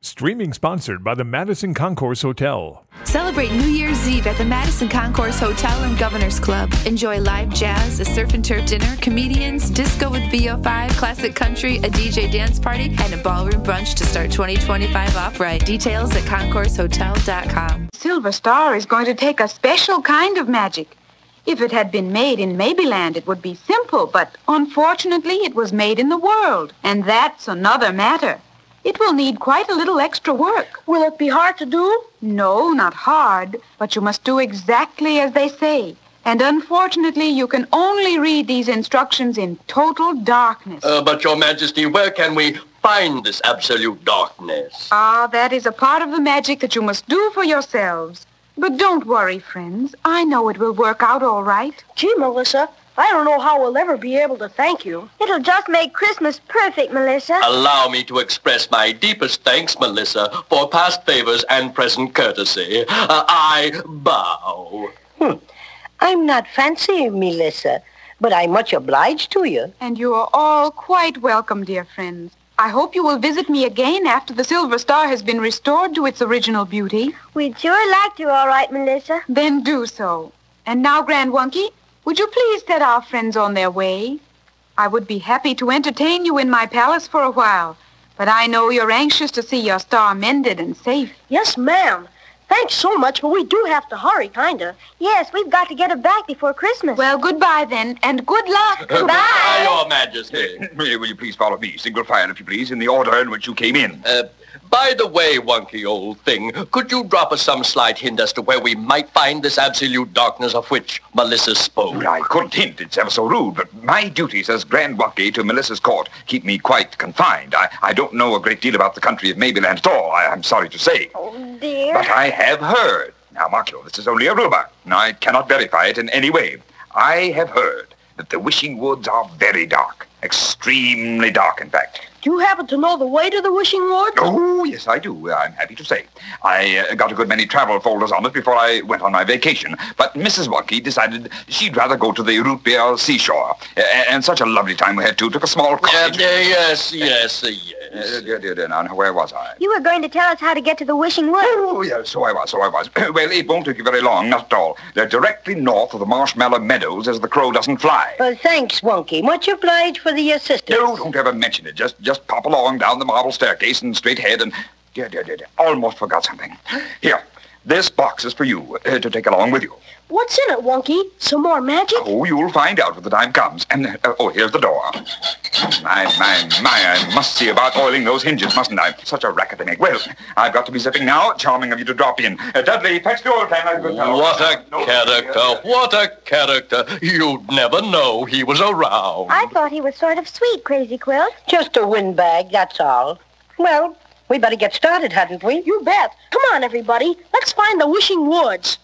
Streaming sponsored by the Madison Concourse Hotel. Celebrate New Year's Eve at the Madison Concourse Hotel and Governor's Club. Enjoy live jazz, a surf and turf dinner, comedians, disco with VO5, classic country, a DJ dance party, and a ballroom brunch to start 2025 off right. Details at concoursehotel.com. Silver Star is going to take a special kind of magic. If it had been made in Mabyland, it would be simple, but unfortunately it was made in the world, and that's another matter. It will need quite a little extra work. Will it be hard to do? No, not hard, but you must do exactly as they say. And unfortunately, you can only read these instructions in total darkness. But, Your Majesty, where can we find this absolute darkness? That is a part of the magic that you must do for yourselves. But don't worry, friends. I know it will work out all right. Gee, Melissa, I don't know how we'll ever be able to thank you. It'll just make Christmas perfect, Melissa. Allow me to express my deepest thanks, Melissa, for past favors and present courtesy. I bow. I'm not fancy, Melissa, but I'm much obliged to you. And you are all quite welcome, dear friends. I hope you will visit me again after the Silver Star has been restored to its original beauty. We'd sure like to, all right, Melissa. Then do so. And now, Grand Wunky, would you please set our friends on their way? I would be happy to entertain you in my palace for a while, but I know you're anxious to see your star mended and safe. Yes, ma'am. Thanks so much, but we do have to hurry, kinda. Yes, we've got to get it back before Christmas. Well, goodbye then, and good luck. Goodbye, Your Majesty. Will you please follow me? Single file, if you please, in the order in which you came in. By the way, Wunky old thing, could you drop us some slight hint as to where we might find this absolute darkness of which Melissa spoke? Well, I couldn't hint. It's ever so rude, but my duties as Grand Wunky to Melissa's court keep me quite confined. I don't know a great deal about the country of Mabyland at all, I'm sorry to say. Oh, dear. But I have heard. Now, mark you, this is only a rumor. I cannot verify it in any way. I have heard that the Wishing Woods are very dark. Extremely dark, in fact. Do you happen to know the way to the Wishing Woods? Oh, yes, I do. I'm happy to say. I got a good many travel folders on it before I went on my vacation. But Mrs. Wunky decided she'd rather go to the root beer seashore. And such a lovely time we had, too. Took a small cottage. Yes. Now, where was I? You were going to tell us how to get to the Wishing Woods. Oh, yes, so I was. Well, it won't take you very long, not at all. They're directly north of the Marshmallow Meadows as the crow doesn't fly. Well, thanks, Wunky. Much obliged for the assistance. No, don't ever mention it. Just pop along down the marble staircase and straight ahead and... Dear. Almost forgot something. Here, this box is for you to take along with you. What's in it, Wunky? Some more magic? Oh, you'll find out when the time comes. And, here's the door. My, I must see about oiling those hinges, mustn't I? Such a racket they make. Well, I've got to be zipping now. Charming of you to drop in. Dudley, fetch the oil can. What a character. You'd never know he was around. I thought he was sort of sweet, Crazy Quilt. Just a windbag, that's all. Well, we better get started, hadn't we? You bet. Come on, everybody. Let's find the Wishing Woods.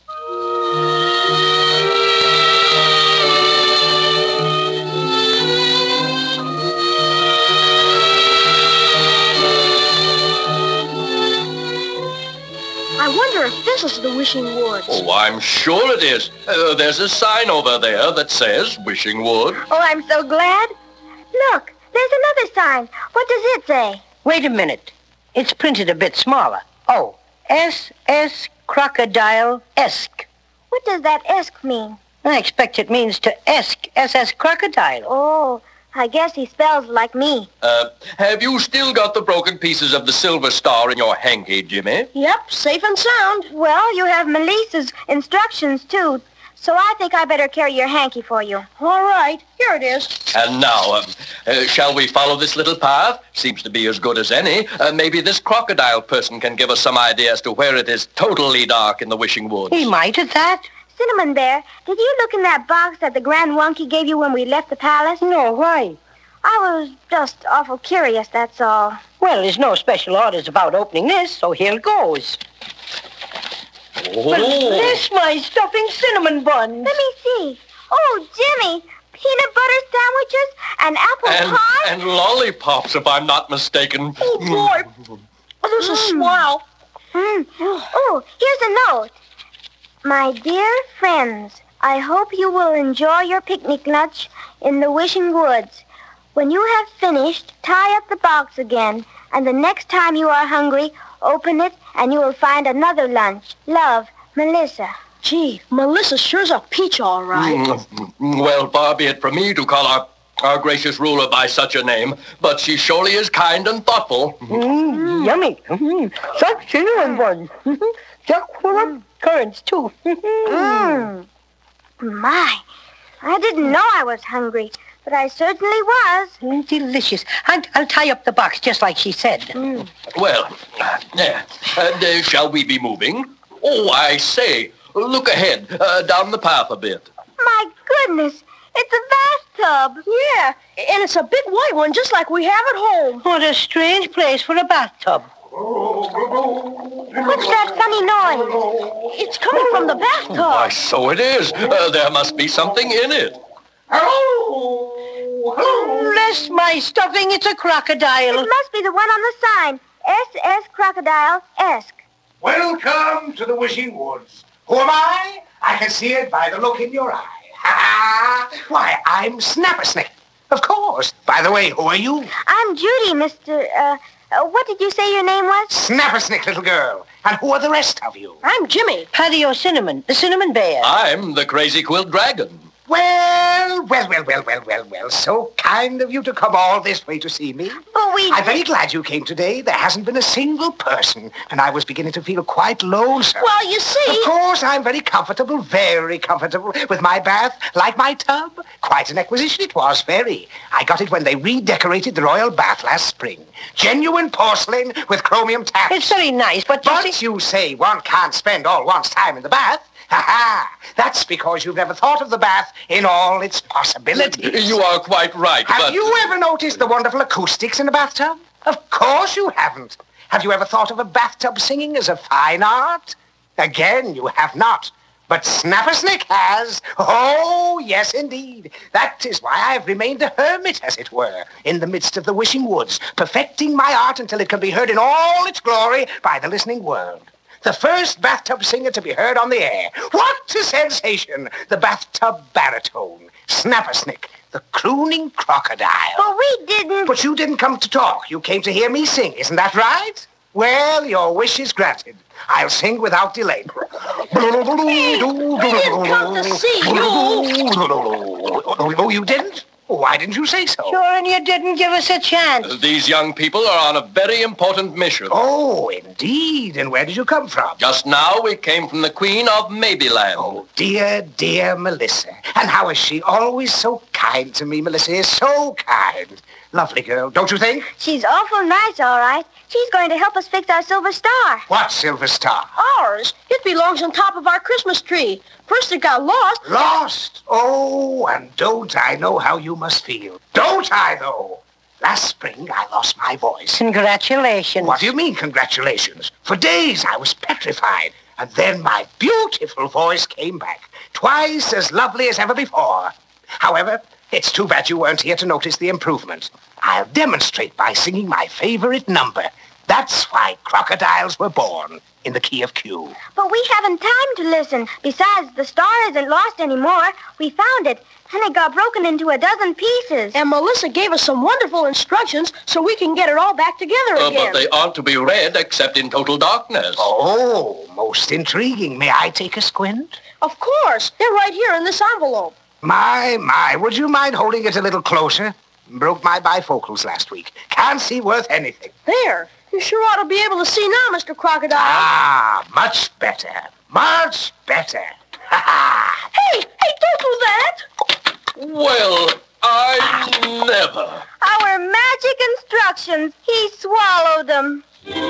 I wonder if this is the Wishing Woods. Oh, I'm sure it is. There's a sign over there that says Wishing Wood. Oh, I'm so glad. Look, there's another sign. What does it say? Wait a minute. It's printed a bit smaller. Oh, S.S. Crocodile-esque. What does that esque mean? I expect it means to esque S.S. Crocodile. Oh, I guess he spells like me. Have you still got the broken pieces of the Silver Star in your hanky, Jimmy? Yep, safe and sound. Well, you have Melissa's instructions, too. So I think I better carry your hanky for you. All right, here it is. And now, shall we follow this little path? Seems to be as good as any. Maybe this crocodile person can give us some idea as to where it is totally dark in the Wishing Woods. He might at that. Cinnamon Bear, did you look in that box that the Grand Wunky gave you when we left the palace? No, why? I was just awful curious, that's all. Well, there's no special orders about opening this, so here goes. Oh. But this my stuffing cinnamon buns. Let me see. Oh, Jimmy, peanut butter sandwiches and apple pie? And lollipops, if I'm not mistaken. Oh, boy. Oh, this is swell. Oh, here's a note. My dear friends, I hope you will enjoy your picnic lunch in the Wishing Woods. When you have finished, tie up the box again. And the next time you are hungry, open it and you will find another lunch. Love, Melissa. Gee, Melissa sure's a peach, all right. Well, far be it from me to call our gracious ruler by such a name, but she surely is kind and thoughtful. Yummy. Such cinnamon buns. Chock full of currants, too. My, I didn't know I was hungry, but I certainly was. Delicious. And I'll tie up the box just like she said. Well, shall we be moving? Oh, I say, look ahead, down the path a bit. My goodness, it's a bathtub. Yeah, and it's a big white one just like we have at home. What a strange place for a bathtub. What's that funny noise? It's coming from the bathtub. Why, so it is. There must be something in it. Bless my stuffing, it's a crocodile. It must be the one on the sign. SS Crocodile-esque. Welcome to the Wishing Woods. Who am I? I can see it by the look in your eye. Why, I'm Snappersnick. Of course. By the way, who are you? I'm Judy, Mr. What did you say your name was? Snappersnick, little girl. And who are the rest of you? I'm Jimmy. Paddy O'Cinnamon, the Cinnamon Bear. I'm the Crazy Quilt Dragon. Well. So kind of you to come all this way to see me. But I'm very glad you came today. There hasn't been a single person, and I was beginning to feel quite lonesome. Well, you see... Of course, I'm very comfortable with my bath, like my tub. Quite an acquisition it was, very. I got it when they redecorated the royal bath last spring. Genuine porcelain with chromium taps. It's very nice, but you say one can't spend all one's time in the bath. That's because you've never thought of the bath in all its possibilities. You are quite right, Have you ever noticed the wonderful acoustics in a bathtub? Of course you haven't. Have you ever thought of a bathtub singing as a fine art? Again, you have not. But Snappersnick has. Oh, yes, indeed. That is why I've remained a hermit, as it were, in the midst of the Wishing Woods, perfecting my art until it can be heard in all its glory by the listening world. The first bathtub singer to be heard on the air. What a sensation! The bathtub baritone. Snappersnick, the crooning crocodile. But we didn't... But you didn't come to talk. You came to hear me sing, isn't that right? Well, your wish is granted. I'll sing without delay. I didn't come to see you. Oh, you didn't? Why didn't you say so? Sure, and you didn't give us a chance. These young people are on a very important mission. Oh, indeed. And where did you come from? Just now we came from the Queen of Maybeland. Oh, dear Melissa. And how is she? Always so kind to me. Melissa is so kind. Lovely girl, don't you think? She's awful nice, all right. She's going to help us fix our silver star. What silver star? Ours. It belongs on top of our Christmas tree. First it got lost. Lost? Oh, and don't I know how you must feel. Don't I, though? Last spring, I lost my voice. Congratulations. What do you mean, congratulations? For days, I was petrified. And then my beautiful voice came back. Twice as lovely as ever before. However, it's too bad you weren't here to notice the improvement. I'll demonstrate by singing my favorite number. That's why crocodiles were born, in the key of Q. But we haven't time to listen. Besides, the star isn't lost anymore. We found it, and it got broken into a dozen pieces. And Melissa gave us some wonderful instructions so we can get it all back together again. But they aren't to be read except in total darkness. Oh, most intriguing. May I take a squint? Of course. They're right here in this envelope. My, would you mind holding it a little closer? Broke my bifocals last week. Can't see worth anything. There. You sure ought to be able to see now, Mr. Crocodile. Ah, much better. Much better. Hey, don't do that. Well, I never. Our magic instructions. He swallowed them.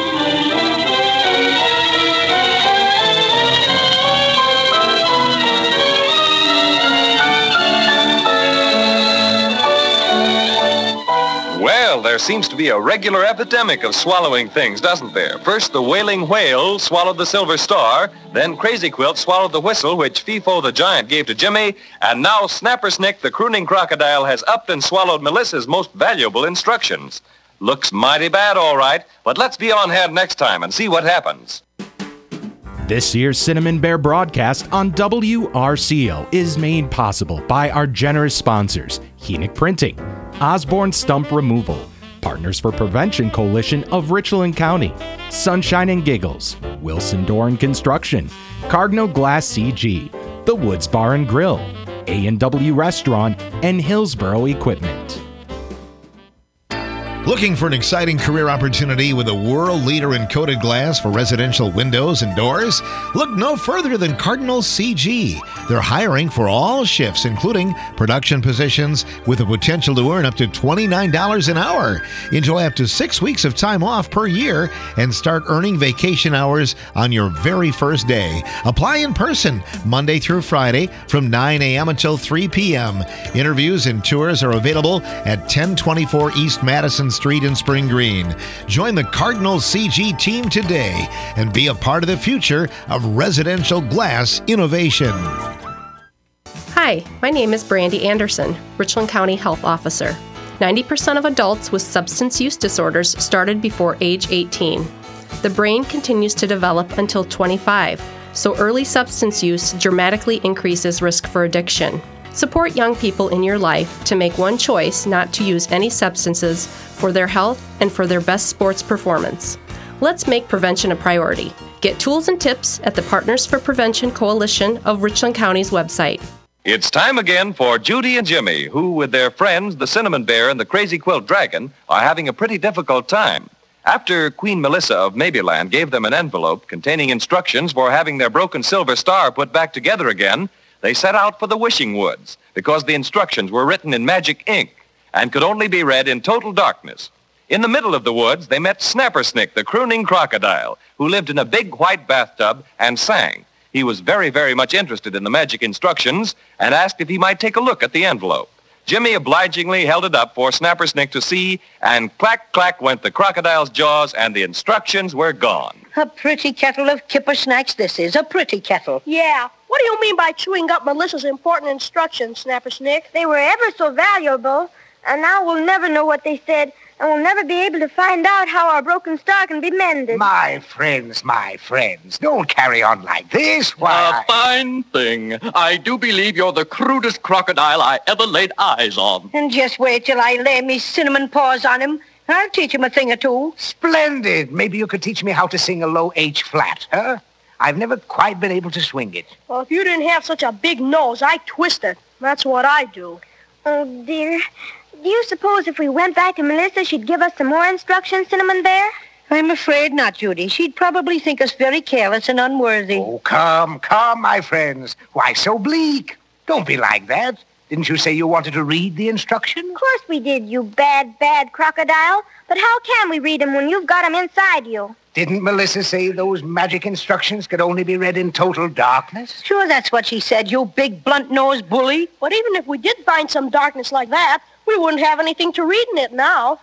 Well, there seems to be a regular epidemic of swallowing things, doesn't there? First, the wailing whale swallowed the silver star. Then Crazy Quilt swallowed the whistle, which Fifo the giant gave to Jimmy. And now Snappersnick, the crooning crocodile, has upped and swallowed Melissa's most valuable instructions. Looks mighty bad, all right, but let's be on hand next time and see what happens. This year's Cinnamon Bear broadcast on WRCO is made possible by our generous sponsors, Henick Printing, Osborne Stump Removal, Partners for Prevention Coalition of Richland County, Sunshine and Giggles, Wilson Door and Construction, Cardinal Glass CG, The Woods Bar and Grill, A&W Restaurant, and Hillsboro Equipment. Looking for an exciting career opportunity with a world leader in coated glass for residential windows and doors? Look no further than Cardinal CG. They're hiring for all shifts, including production positions, with the potential to earn up to $29 an hour. Enjoy up to 6 weeks of time off per year and start earning vacation hours on your very first day. Apply in person Monday through Friday from 9 a.m. until 3 p.m. Interviews and tours are available at 1024 East Madison Street in Spring Green. Join the Cardinal CG team today and be a part of the future of residential glass innovation. Hi, my name is Brandy Anderson, Richland County Health Officer. 90% of adults with substance use disorders started before age 18. The brain continues to develop until 25, so early substance use dramatically increases risk for addiction. Support young people in your life to make one choice not to use any substances for their health and for their best sports performance. Let's make prevention a priority. Get tools and tips at the Partners for Prevention Coalition of Richland County's website. It's time again for Judy and Jimmy, who, with their friends, the Cinnamon Bear and the Crazy Quilt Dragon, are having a pretty difficult time. After Queen Melissa of Mabyland gave them an envelope containing instructions for having their broken silver star put back together again, they set out for the Wishing Woods because the instructions were written in magic ink and could only be read in total darkness. In the middle of the woods, they met Snappersnick, the crooning crocodile, who lived in a big white bathtub and sang. He was very, very much interested in the magic instructions and asked if he might take a look at the envelope. Jimmy obligingly held it up for Snappersnick to see, and clack, clack went the crocodile's jaws, and the instructions were gone. A pretty kettle of kipper snacks this is, a pretty kettle. Yeah. What do you mean by chewing up Melissa's important instructions, Snappersnick? They were ever so valuable, and now we'll never know what they said, and we'll never be able to find out how our broken star can be mended. My friends, don't carry on like this. Why? A fine thing. I do believe you're the crudest crocodile I ever laid eyes on. And just wait till I lay me cinnamon paws on him. I'll teach him a thing or two. Splendid. Maybe you could teach me how to sing a low H flat, huh? I've never quite been able to swing it. Well, if you didn't have such a big nose, I'd twist it. That's what I do. Oh, dear. Do you suppose if we went back to Melissa, she'd give us some more instructions, Cinnamon Bear? I'm afraid not, Judy. She'd probably think us very careless and unworthy. Oh, come, my friends. Why so bleak? Don't be like that. Didn't you say you wanted to read the instructions? Of course we did, you bad, bad crocodile. But how can we read them when you've got them inside you? Didn't Melissa say those magic instructions could only be read in total darkness? Sure, that's what she said, you big blunt-nosed bully. But even if we did find some darkness like that, we wouldn't have anything to read in it now.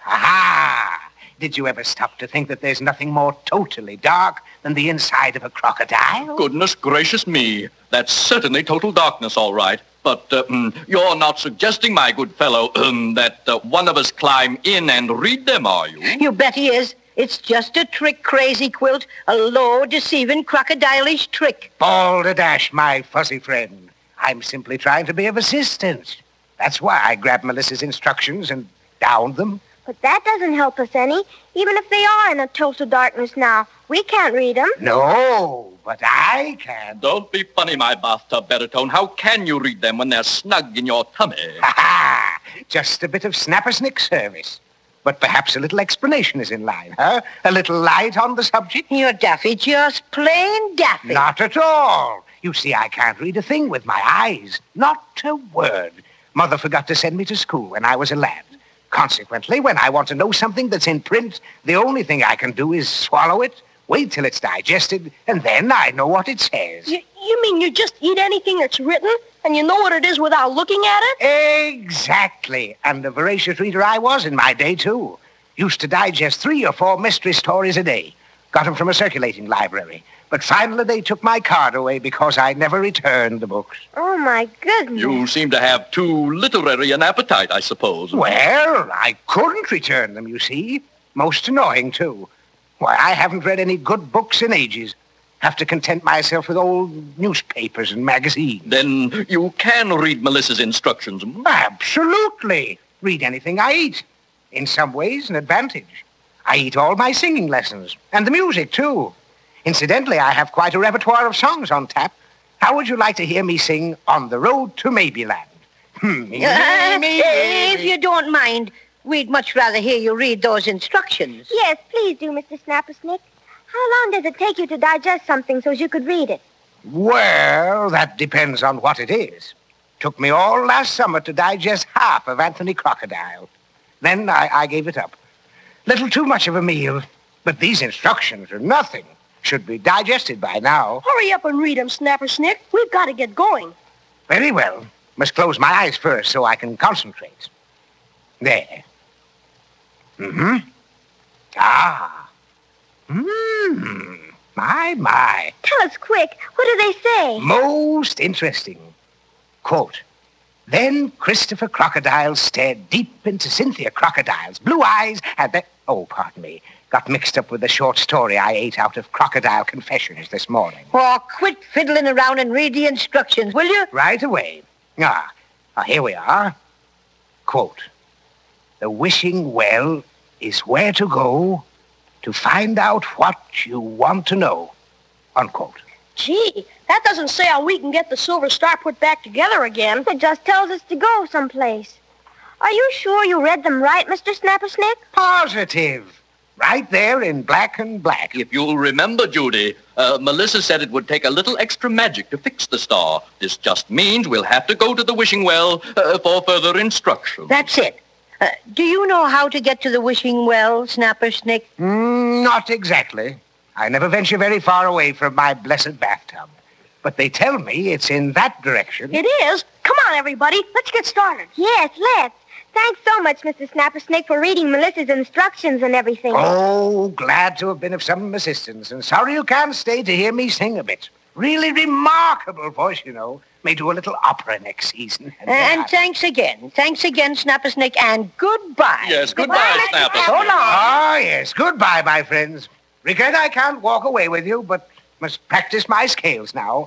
Aha! Did you ever stop to think that there's nothing more totally dark than the inside of a crocodile? Goodness gracious me. That's certainly total darkness, all right. But you're not suggesting, my good fellow, that one of us climb in and read them, are you? You bet he is. It's just a trick, Crazy Quilt. A low, deceiving, crocodilish trick. Balderdash, my fuzzy friend. I'm simply trying to be of assistance. That's why I grabbed Melissa's instructions and downed them. But that doesn't help us any. Even if they are in a total darkness now, we can't read them. No, but I can. Don't be funny, my bathtub baritone. How can you read them when they're snug in your tummy? Ha-ha! Just a bit of Snappersnick service. But perhaps a little explanation is in line, huh? A little light on the subject? You're daffy, just plain daffy. Not at all. You see, I can't read a thing with my eyes. Not a word. Mother forgot to send me to school when I was a lad. Consequently, when I want to know something that's in print, the only thing I can do is swallow it, wait till it's digested, and then I know what it says. You mean you just eat anything that's written, and you know what it is without looking at it? Exactly. And a voracious reader I was in my day, too. Used to digest 3 or 4 mystery stories a day. Got them from a circulating library. But finally they took my card away because I never returned the books. Oh, my goodness. You seem to have too literary an appetite, I suppose. Well, I couldn't return them, you see. Most annoying, too. Why, I haven't read any good books in ages. Have to content myself with old newspapers and magazines. Then you can read Melissa's instructions. Absolutely. Read anything I eat. In some ways, an advantage. I eat all my singing lessons, and the music, too. Incidentally, I have quite a repertoire of songs on tap. How would you like to hear me sing On the Road to Maybeland? If you don't mind, we'd much rather hear you read those instructions. Yes, please do, Mr. Snappersnick. How long does it take you to digest something so you could read it? Well, that depends on what it is. Took me all last summer to digest half of Anthony Crocodile. Then I gave it up. Little too much of a meal, but these instructions are nothing. Should be digested by now. Hurry up and read them, Snappersnick. We've got to get going. Very well. Must close my eyes first so I can concentrate. There. Ah. My. Tell us quick. What do they say? Most interesting. Quote, then Christopher Crocodile stared deep into Cynthia Crocodile's blue eyes and then... Oh, pardon me. Got mixed up with the short story I ate out of Crocodile Confessions this morning. Oh, quit fiddling around and read the instructions, will you? Right away. Here we are. Quote, the wishing well is where to go to find out what you want to know. Unquote. Gee, that doesn't say how we can get the Silver Star put back together again. It just tells us to go someplace. Are you sure you read them right, Mr. Snappersnick? Positive. Right there in black and black. If you'll remember, Judy, Melissa said it would take a little extra magic to fix the star. This just means we'll have to go to the wishing well for further instructions. That's it. Do you know how to get to the wishing well, Snappersnick? Not exactly. I never venture very far away from my blessed bathtub. But they tell me it's in that direction. It is? Come on, everybody. Let's get started. Yes, let's. Thanks so much, Mr. Snappersnick, for reading Melissa's instructions and everything. Oh, glad to have been of some assistance, and sorry you can't stay to hear me sing a bit. Really remarkable voice, you know. May do a little opera next season. And thanks again. Thanks again, Snappersnick, and goodbye. Yes, goodbye, Snapper. So long. Ah, yes, goodbye, my friends. Regret I can't walk away with you, but must practice my scales now.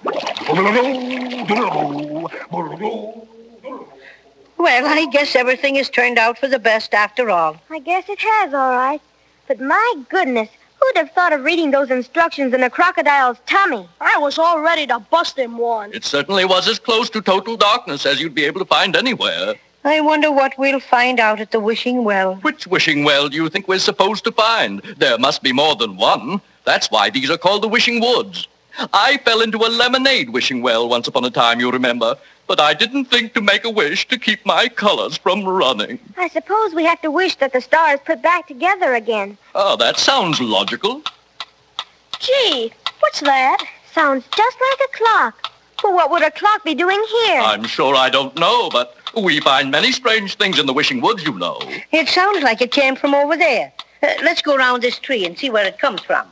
Well, I guess everything has turned out for the best after all. I guess it has, all right. But my goodness, who'd have thought of reading those instructions in a crocodile's tummy? I was all ready to bust him one. It certainly was as close to total darkness as you'd be able to find anywhere. I wonder what we'll find out at the wishing well. Which wishing well do you think we're supposed to find? There must be more than one. That's why these are called the Wishing Woods. I fell into a lemonade wishing well once upon a time, you remember. But I didn't think to make a wish to keep my colors from running. I suppose we have to wish that the star is put back together again. Oh, that sounds logical. Gee, what's that? Sounds just like a clock. Well, what would a clock be doing here? I'm sure I don't know, but we find many strange things in the Wishing Woods, you know. It sounds like it came from over there. Let's go around this tree and see where it comes from.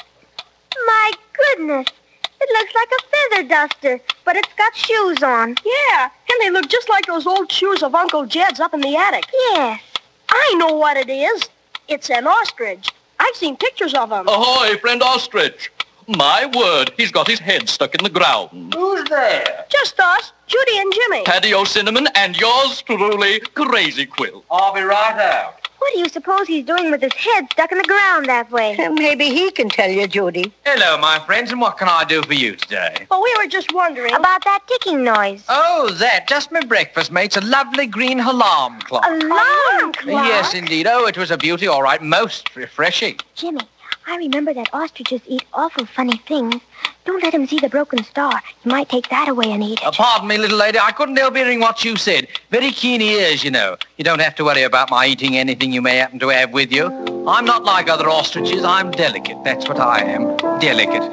My goodness. It looks like a feather duster, but it's got shoes on. Yeah, and they look just like those old shoes of Uncle Jed's up in the attic. Yes. I know what it is. It's an ostrich. I've seen pictures of him. Ahoy, friend ostrich. My word, he's got his head stuck in the ground. Who's there? Just us, Judy and Jimmy. Paddy O'Cinnamon and yours truly, Crazy Quill. I'll be right out. What do you suppose he's doing with his head stuck in the ground that way? Maybe he can tell you, Judy. Hello, my friends, and what can I do for you today? Well, we were just wondering. About that ticking noise. Oh, that. Just my breakfast, mate. It's a lovely green alarm clock. Alarm clock? Yes, indeed. Oh, it was a beauty, all right. Most refreshing. Jimmy, I remember that ostriches eat awful funny things. Don't let him see the broken star. He might take that away and eat it. Pardon me, little lady. I couldn't help hearing what you said. Very keen ears, you know. You don't have to worry about my eating anything you may happen to have with you. I'm not like other ostriches. I'm delicate. That's what I am. Delicate.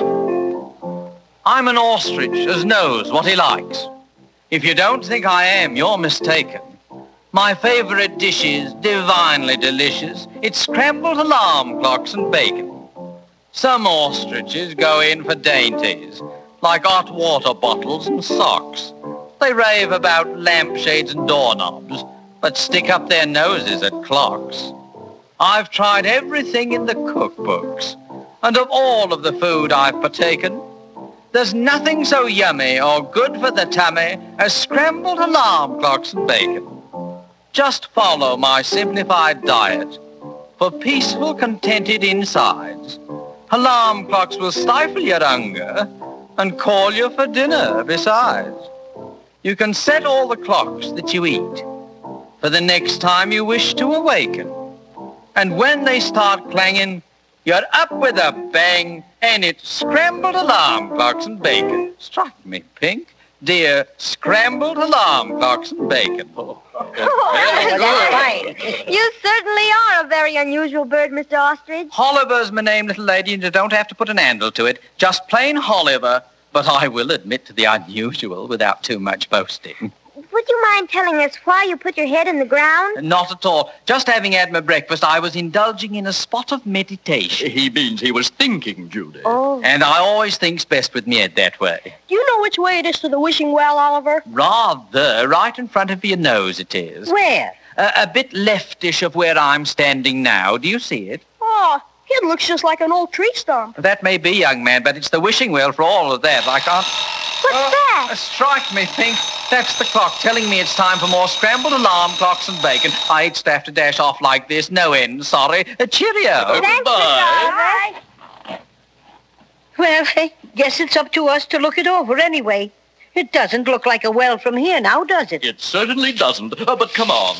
I'm an ostrich as knows what he likes. If you don't think I am, you're mistaken. My favorite dish is divinely delicious. It's scrambled alarm clocks and bacon. Some ostriches go in for dainties, like hot water bottles and socks. They rave about lampshades and doorknobs, but stick up their noses at clocks. I've tried everything in the cookbooks, and of all of the food I've partaken, there's nothing so yummy or good for the tummy as scrambled alarm clocks and bacon. Just follow my simplified diet for peaceful, contented insides. Alarm clocks will stifle your hunger and call you for dinner besides. You can set all the clocks that you eat for the next time you wish to awaken. And when they start clanging, you're up with a bang, and it's scrambled alarm clocks and bacon. Strike me pink, dear, scrambled alarm clocks and bacon. Oh, that's fine. You certainly are a very unusual bird, Mr. Ostrich. Holliver's my name, little lady, and you don't have to put an handle to it. Just plain Holliver, but I will admit to the unusual without too much boasting. Would you mind telling us why you put your head in the ground? Not at all. Just having had my breakfast, I was indulging in a spot of meditation. He means he was thinking, Judy. Oh. And I always think's best with me head that way. Do you know which way it is to the wishing well, Oliver? Rather. Right in front of your nose it is. Where? A bit leftish of where I'm standing now. Do you see it? Oh, it looks just like an old tree stump. That may be, young man, but it's the wishing well for all of that. I can't... What's that? Strike me, Pink. That's the clock telling me it's time for more scrambled alarm clocks and bacon. I hate to have to dash off like this. No end, sorry. Cheerio. Thanks, Bye. Mr. Oliver. Well, I guess it's up to us to look it over anyway. It doesn't look like a well from here now, does it? It certainly doesn't. But come on.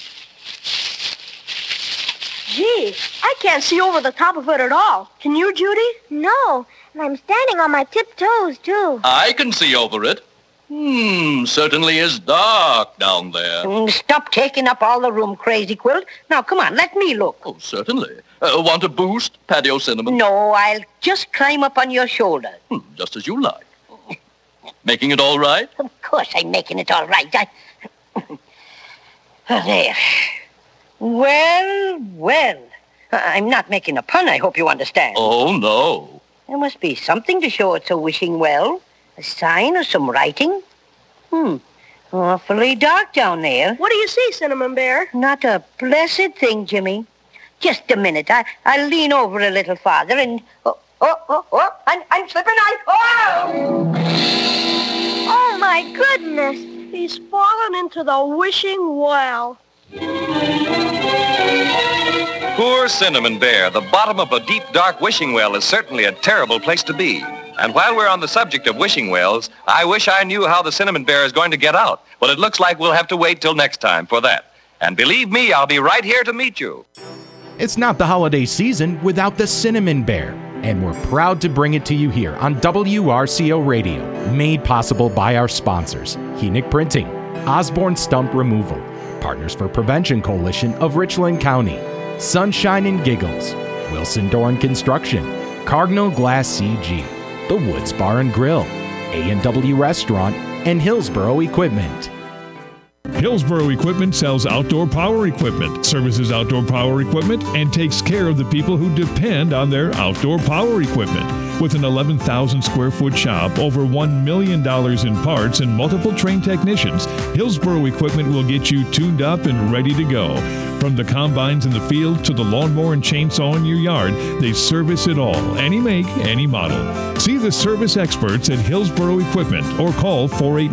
Gee, I can't see over the top of it at all. Can you, Judy? No, and I'm standing on my tiptoes, too. I can see over it. Certainly is dark down there. Stop taking up all the room, Crazy Quilt. Now, come on, let me look. Oh, certainly. Want a boost, Patio Cinnamon? No, I'll just climb up on your shoulder. Just as you like. Making it all right? Of course I'm making it all right. There. Well. I'm not making a pun, I hope you understand. Oh, no. There must be something to show it's a wishing well. A sign or some writing. Awfully dark down there. What do you see, Cinnamon Bear? Not a blessed thing, Jimmy. Just a minute. I'll lean over a little farther and... I'm slipping. Oh, my goodness. He's fallen into the wishing well. Poor Cinnamon Bear. The bottom of a deep, dark wishing well is certainly a terrible place to be. And while we're on the subject of wishing wells, I wish I knew how the Cinnamon Bear is going to get out. But it looks like we'll have to wait till next time for that. And believe me, I'll be right here to meet you. It's not the holiday season without the Cinnamon Bear, and we're proud to bring it to you here on WRCO Radio, made possible by our sponsors, Henick Printing, Osborne Stump Removal, Partners for Prevention Coalition of Richland County, Sunshine and Giggles, Wilson Dorn Construction, Cardinal Glass CG, The Woods Bar and Grill, A&W Restaurant, and Hillsboro Equipment. Hillsboro Equipment sells outdoor power equipment, services outdoor power equipment, and takes care of the people who depend on their outdoor power equipment. With an 11,000 square foot shop, over $1 million in parts, and multiple trained technicians, Hillsboro Equipment will get you tuned up and ready to go. From the combines in the field to the lawnmower and chainsaw in your yard, they service it all, any make, any model. See the service experts at Hillsboro Equipment or call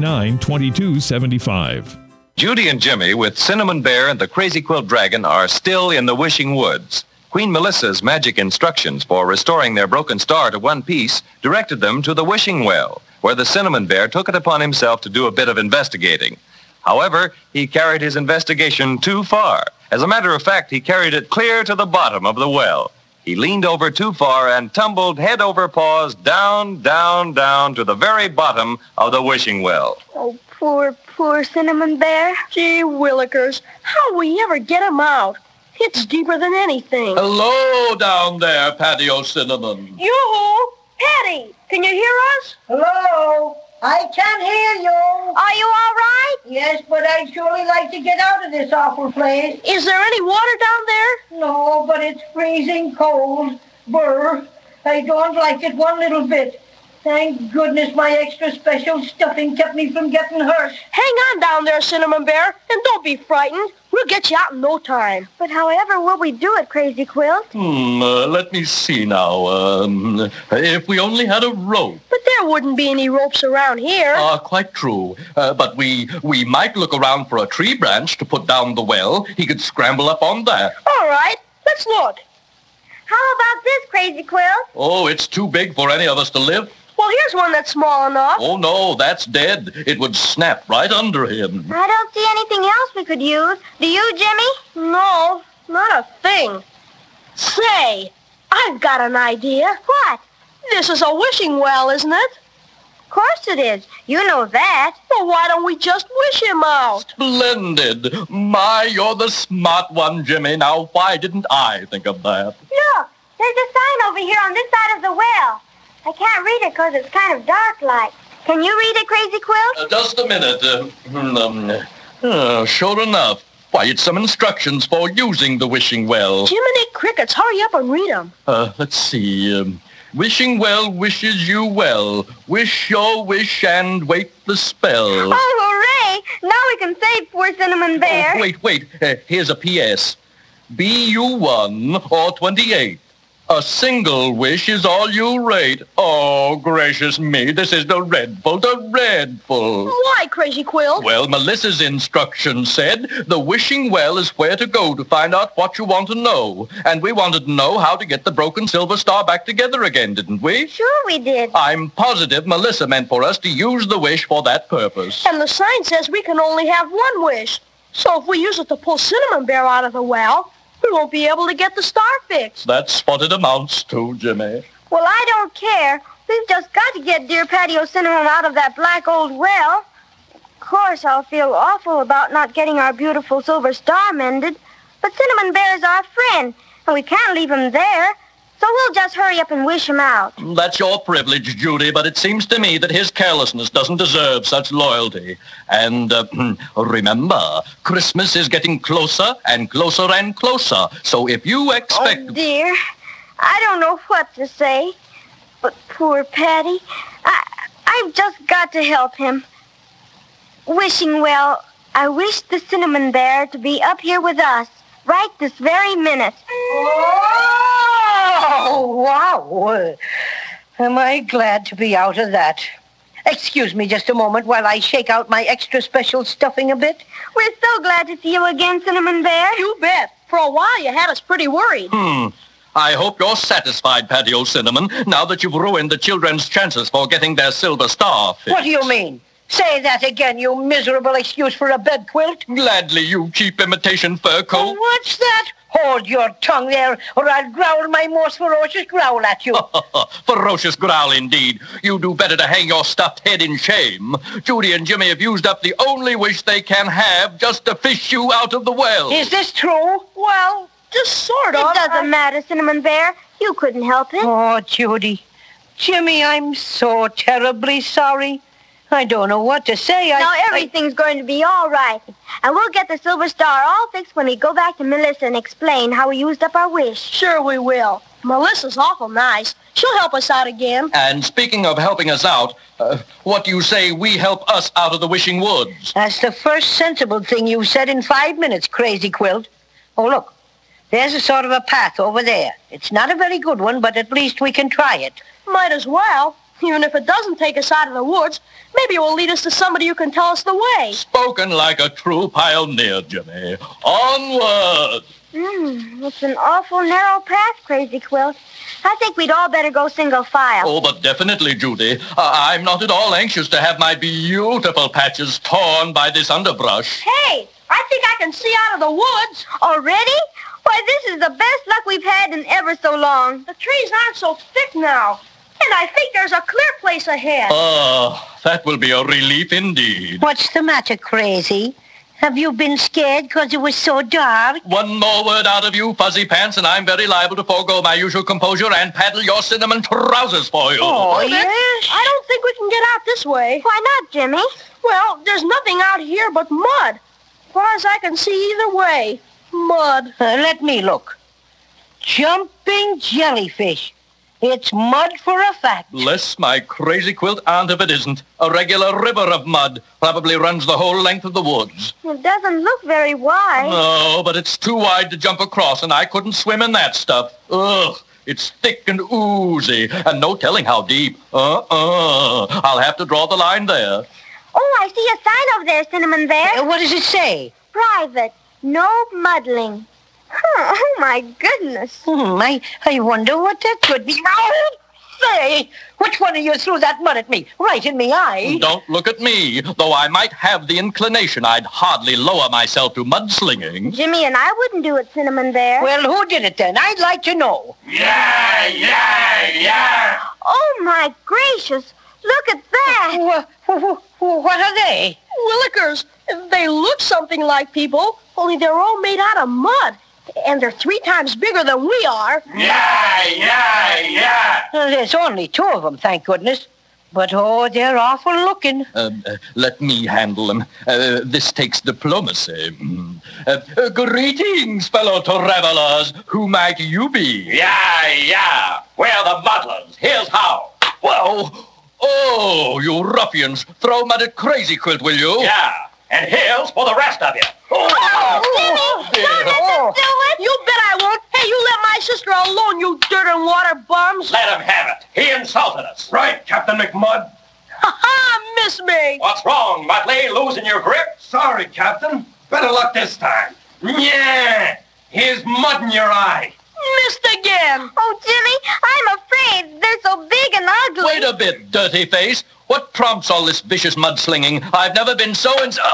489-2275. Judy and Jimmy with Cinnamon Bear and the Crazy Quilt Dragon are still in the Wishing Woods. Queen Melissa's magic instructions for restoring their broken star to one piece directed them to the Wishing Well, where the Cinnamon Bear took it upon himself to do a bit of investigating. However, he carried his investigation too far. As a matter of fact, he carried it clear to the bottom of the well. He leaned over too far and tumbled head over paws down, down, down to the very bottom of the wishing well. Oh, poor Cinnamon Bear. Gee willikers, how'll we ever get him out? It's deeper than anything. Hello down there, Patio Cinnamon. Yoo-hoo! Patty, can you hear us? Hello? I can't hear you. Are you all right? Yes, but I'd surely like to get out of this awful place. Is there any water down there? No, but it's freezing cold. Brr. I don't like it one little bit. Thank goodness my extra special stuffing kept me from getting hurt. Hang on down there, Cinnamon Bear, and don't be frightened. We'll get you out in no time. But however will we do it, Crazy Quilt? Let me see now. If we only had a rope. But There wouldn't be any ropes around here. Quite true. But we might look around for a tree branch to put down the well. He could scramble up on that. All right, let's look. How about this, Crazy Quilt? Oh, it's too big for any of us to lift. Well, here's one that's small enough. Oh, no, that's dead. It would snap right under him. I don't see anything else we could use. Do you, Jimmy? No, not a thing. Say, I've got an idea. What? This is a wishing well, isn't it? Of course it is. You know that. Well, why don't we just wish him out? Splendid. My, you're the smart one, Jimmy. Now, why didn't I think of that? Look, there's a sign over here on this side of the well. I can't read it because it's kind of dark like. Can you read it, Crazy Quilt? Just a minute. Sure enough. Why, it's some instructions for using the wishing well. Jiminy Crickets, hurry up and read them. Let's see. Wishing well wishes you well. Wish your wish and wait the spell. Oh, hooray! Now we can save poor Cinnamon Bear. Oh, wait. Here's a P.S. Be you 1 or 28. A single wish is all you rate. Oh, gracious me, this is dreadful. Why, Crazy Quilt? Well, Melissa's instructions said the wishing well is where to go to find out what you want to know. And we wanted to know how to get the broken silver star back together again, didn't we? Sure we did. I'm positive Melissa meant for us to use the wish for that purpose. And the sign says we can only have one wish. So if we use it to pull Cinnamon Bear out of the well, we won't be able to get the star fixed. That's what it amounts to, Jimmy. Well, I don't care. We've just got to get dear Patio Cinnamon out of that black old well. Of course, I'll feel awful about not getting our beautiful silver star mended. But Cinnamon Bear's our friend, and we can't leave him there. So we'll just hurry up and wish him out. That's your privilege, Judy, but it seems to me that his carelessness doesn't deserve such loyalty. And remember, Christmas is getting closer and closer and closer. So if you expect... Oh, dear. I don't know what to say. But poor Patty, I've just got to help him. Wishing well, I wish the Cinnamon Bear to be up here with us right this very minute. Oh, wow. Am I glad to be out of that. Excuse me just a moment while I shake out my extra special stuffing a bit. We're so glad to see you again, Cinnamon Bear. You bet. For a while, you had us pretty worried. I hope you're satisfied, Patio Cinnamon, now that you've ruined the children's chances for getting their silver star fixed. What do you mean? Say that again, you miserable excuse for a bed quilt. Gladly, you cheap imitation fur coat. Oh, what's that? Hold your tongue there, or I'll growl my most ferocious growl at you. Ferocious growl, indeed. You do better to hang your stuffed head in shame. Judy and Jimmy have used up the only wish they can have just to fish you out of the well. Is this true? Well, just sort of. It doesn't matter, Cinnamon Bear. You couldn't help it. Oh, Judy. Jimmy, I'm so terribly sorry. I don't know what to say. Now, everything's going to be all right. And we'll get the silver star all fixed when we go back to Melissa and explain how we used up our wish. Sure we will. Melissa's awful nice. She'll help us out again. And speaking of helping us out, what do you say we help us out of the wishing woods? That's the first sensible thing you've said in 5 minutes, Crazy Quilt. Oh, look. There's a sort of a path over there. It's not a very good one, but at least we can try it. Might as well. Even if it doesn't take us out of the woods, maybe it will lead us to somebody who can tell us the way. Spoken like a true pioneer, Jimmy. Onward! It's an awful narrow path, Crazy Quilt. I think we'd all better go single file. Oh, but definitely, Judy. I'm not at all anxious to have my beautiful patches torn by this underbrush. Hey, I think I can see out of the woods. Already? Why, this is the best luck we've had in ever so long. The trees aren't so thick now. And I think there's a clear place ahead. That will be a relief indeed. What's the matter, Crazy? Have you been scared because it was so dark? One more word out of you, Fuzzy Pants, and I'm very liable to forego my usual composure and paddle your cinnamon trousers for you. Oh, yes? I don't think we can get out this way. Why not, Jimmy? Well, there's nothing out here but mud. As far as I can see either way, mud. Let me look. Jumping jellyfish. It's mud for a fact. Bless my Crazy Quilt aunt if it isn't. A regular river of mud. Probably runs the whole length of the woods. It doesn't look very wide. No, but it's too wide to jump across, and I couldn't swim in that stuff. Ugh, It's thick and oozy, and no telling how deep. I'll have to draw the line there. Oh, I see a sign over there, Cinnamon Bear. What does it say? Private. No muddling. Oh, my goodness. I wonder what that could be. Say, which one of you threw that mud at me? Right in me eye. Don't look at me. Though I might have the inclination, I'd hardly lower myself to mudslinging. Jimmy and I wouldn't do it, Cinnamon Bear. Well, who did it then? I'd like to know. Yeah. Oh, my gracious. Look at that. What are they? Willikers. They look something like people, only they're all made out of mud. And they're 3 times bigger than we are. Yeah. There's only 2 of them, thank goodness. But, oh, they're awful looking. Let me handle them. This takes diplomacy. Greetings, fellow travelers. Who might you be? Yeah. We're the muddlers. Here's how. Whoa. Oh, you ruffians. Throw mud at Crazy Quilt, will you? Yeah. And here's for the rest of you. Jimmy, don't do it. You bet I won't. Hey, you let my sister alone, you dirt and water bums. Let him have it. He insulted us. Right, Captain McMud. Ha-ha, miss me. What's wrong, Mudley? Losing your grip? Sorry, Captain. Better luck this time. Yeah. Here's mud in your eye. Missed again. Oh, Jimmy, I'm afraid. They're so big and ugly. Wait a bit, dirty face. What prompts all this vicious mudslinging? I've never been so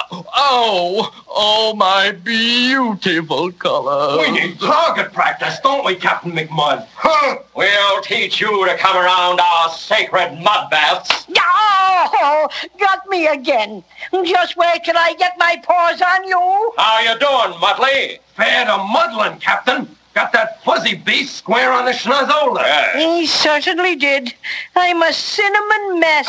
Oh, my beautiful color. We need target practice, don't we, Captain McMud? We'll teach you to come around our sacred mud baths. Oh, got me again. Just wait till I get my paws on you. How you doing, Mudley? Fair to muddling, Captain. Got that fuzzy beast square on the schnozola. He certainly did. I'm a cinnamon mess.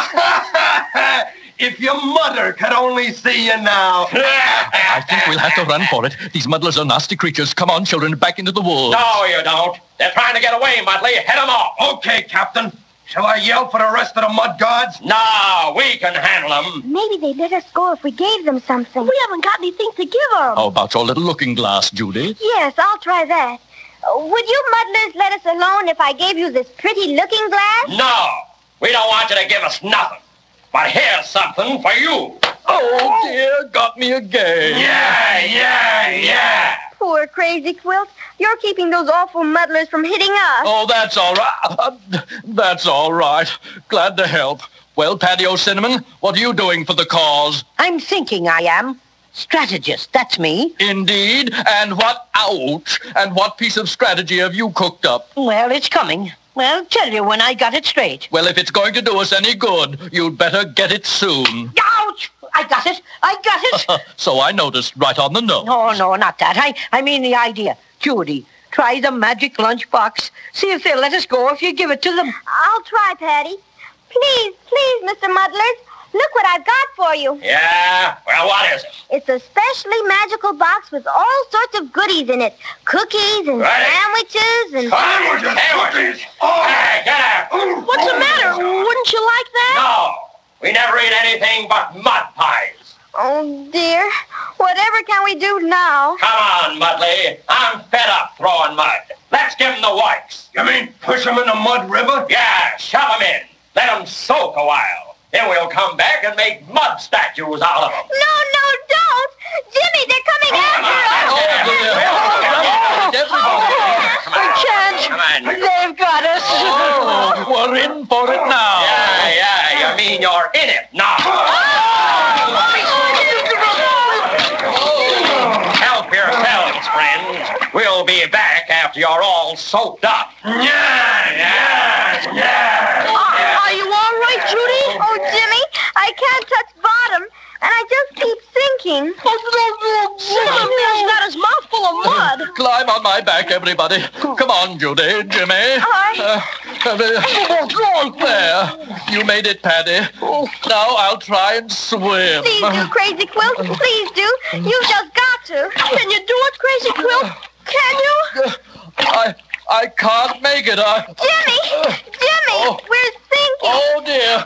If your mother could only see you now. I think we'll have to run for it. These muddlers are nasty creatures. Come on, children, back into the woods. No, you don't. They're trying to get away, Mudley. Head them off. Okay, Captain. Shall I yell for the rest of the mud guards? No, we can handle them. Maybe they'd let us go if we gave them something. We haven't got anything to give them. How about your little looking glass, Judy? Yes, I'll try that. Would you muddlers let us alone if I gave you this pretty looking glass? No, we don't want you to give us nothing. But here's something for you. Oh, dear, got me again. Yeah. Poor Crazy Quilt. You're keeping those awful muddlers from hitting us. Oh, that's all right. That's all right. Glad to help. Well, Patio Cinnamon, what are you doing for the cause? I'm thinking I am. Strategist, that's me. Indeed. And what piece of strategy have you cooked up? Well, it's coming. Well, tell you when I got it straight. Well, if it's going to do us any good, you'd better get it soon. Ouch! I got it. So I noticed right on the nose. No, not that. I mean the idea. Judy, try the magic lunchbox. See if they'll let us go if you give it to them. I'll try, Patty. Please, Mr. Muddlers. Look what I've got for you. Yeah? Well, what is it? It's a specially magical box with all sorts of goodies in it. Cookies and sandwiches and... Sandwiches! Oh, hey, get out! What's the matter? Wouldn't you like that? No. We never eat anything but mud pies. Oh, dear. Whatever can we do now? Come on, Mudley. I'm fed up throwing mud. Let's give them the wipes. You mean push them in the mud river? Yeah, shove them in. Let them soak a while. Then we'll come back and make mud statues out of them. No, don't! Jimmy, they're coming after us! We can't. They've got us. Oh, we're in for it now. Yeah, you mean you're in it now. Help yourselves, friends. We'll be back after you're all soaked up. Yeah. Are you all right, Judy? Oh, Jimmy, I can't touch bottom, and I just keep sinking. Cinnamon Bear's got his mouth full of mud. Climb on my back, everybody. Come on, Judy, Jimmy. There. You made it, Patty. Now I'll try and swim. Please do, Crazy Quilt. Please do. You just got to. Can you do it, Crazy Quilt? Can you? I can't make it. Jimmy, we're sinking. Oh, dear.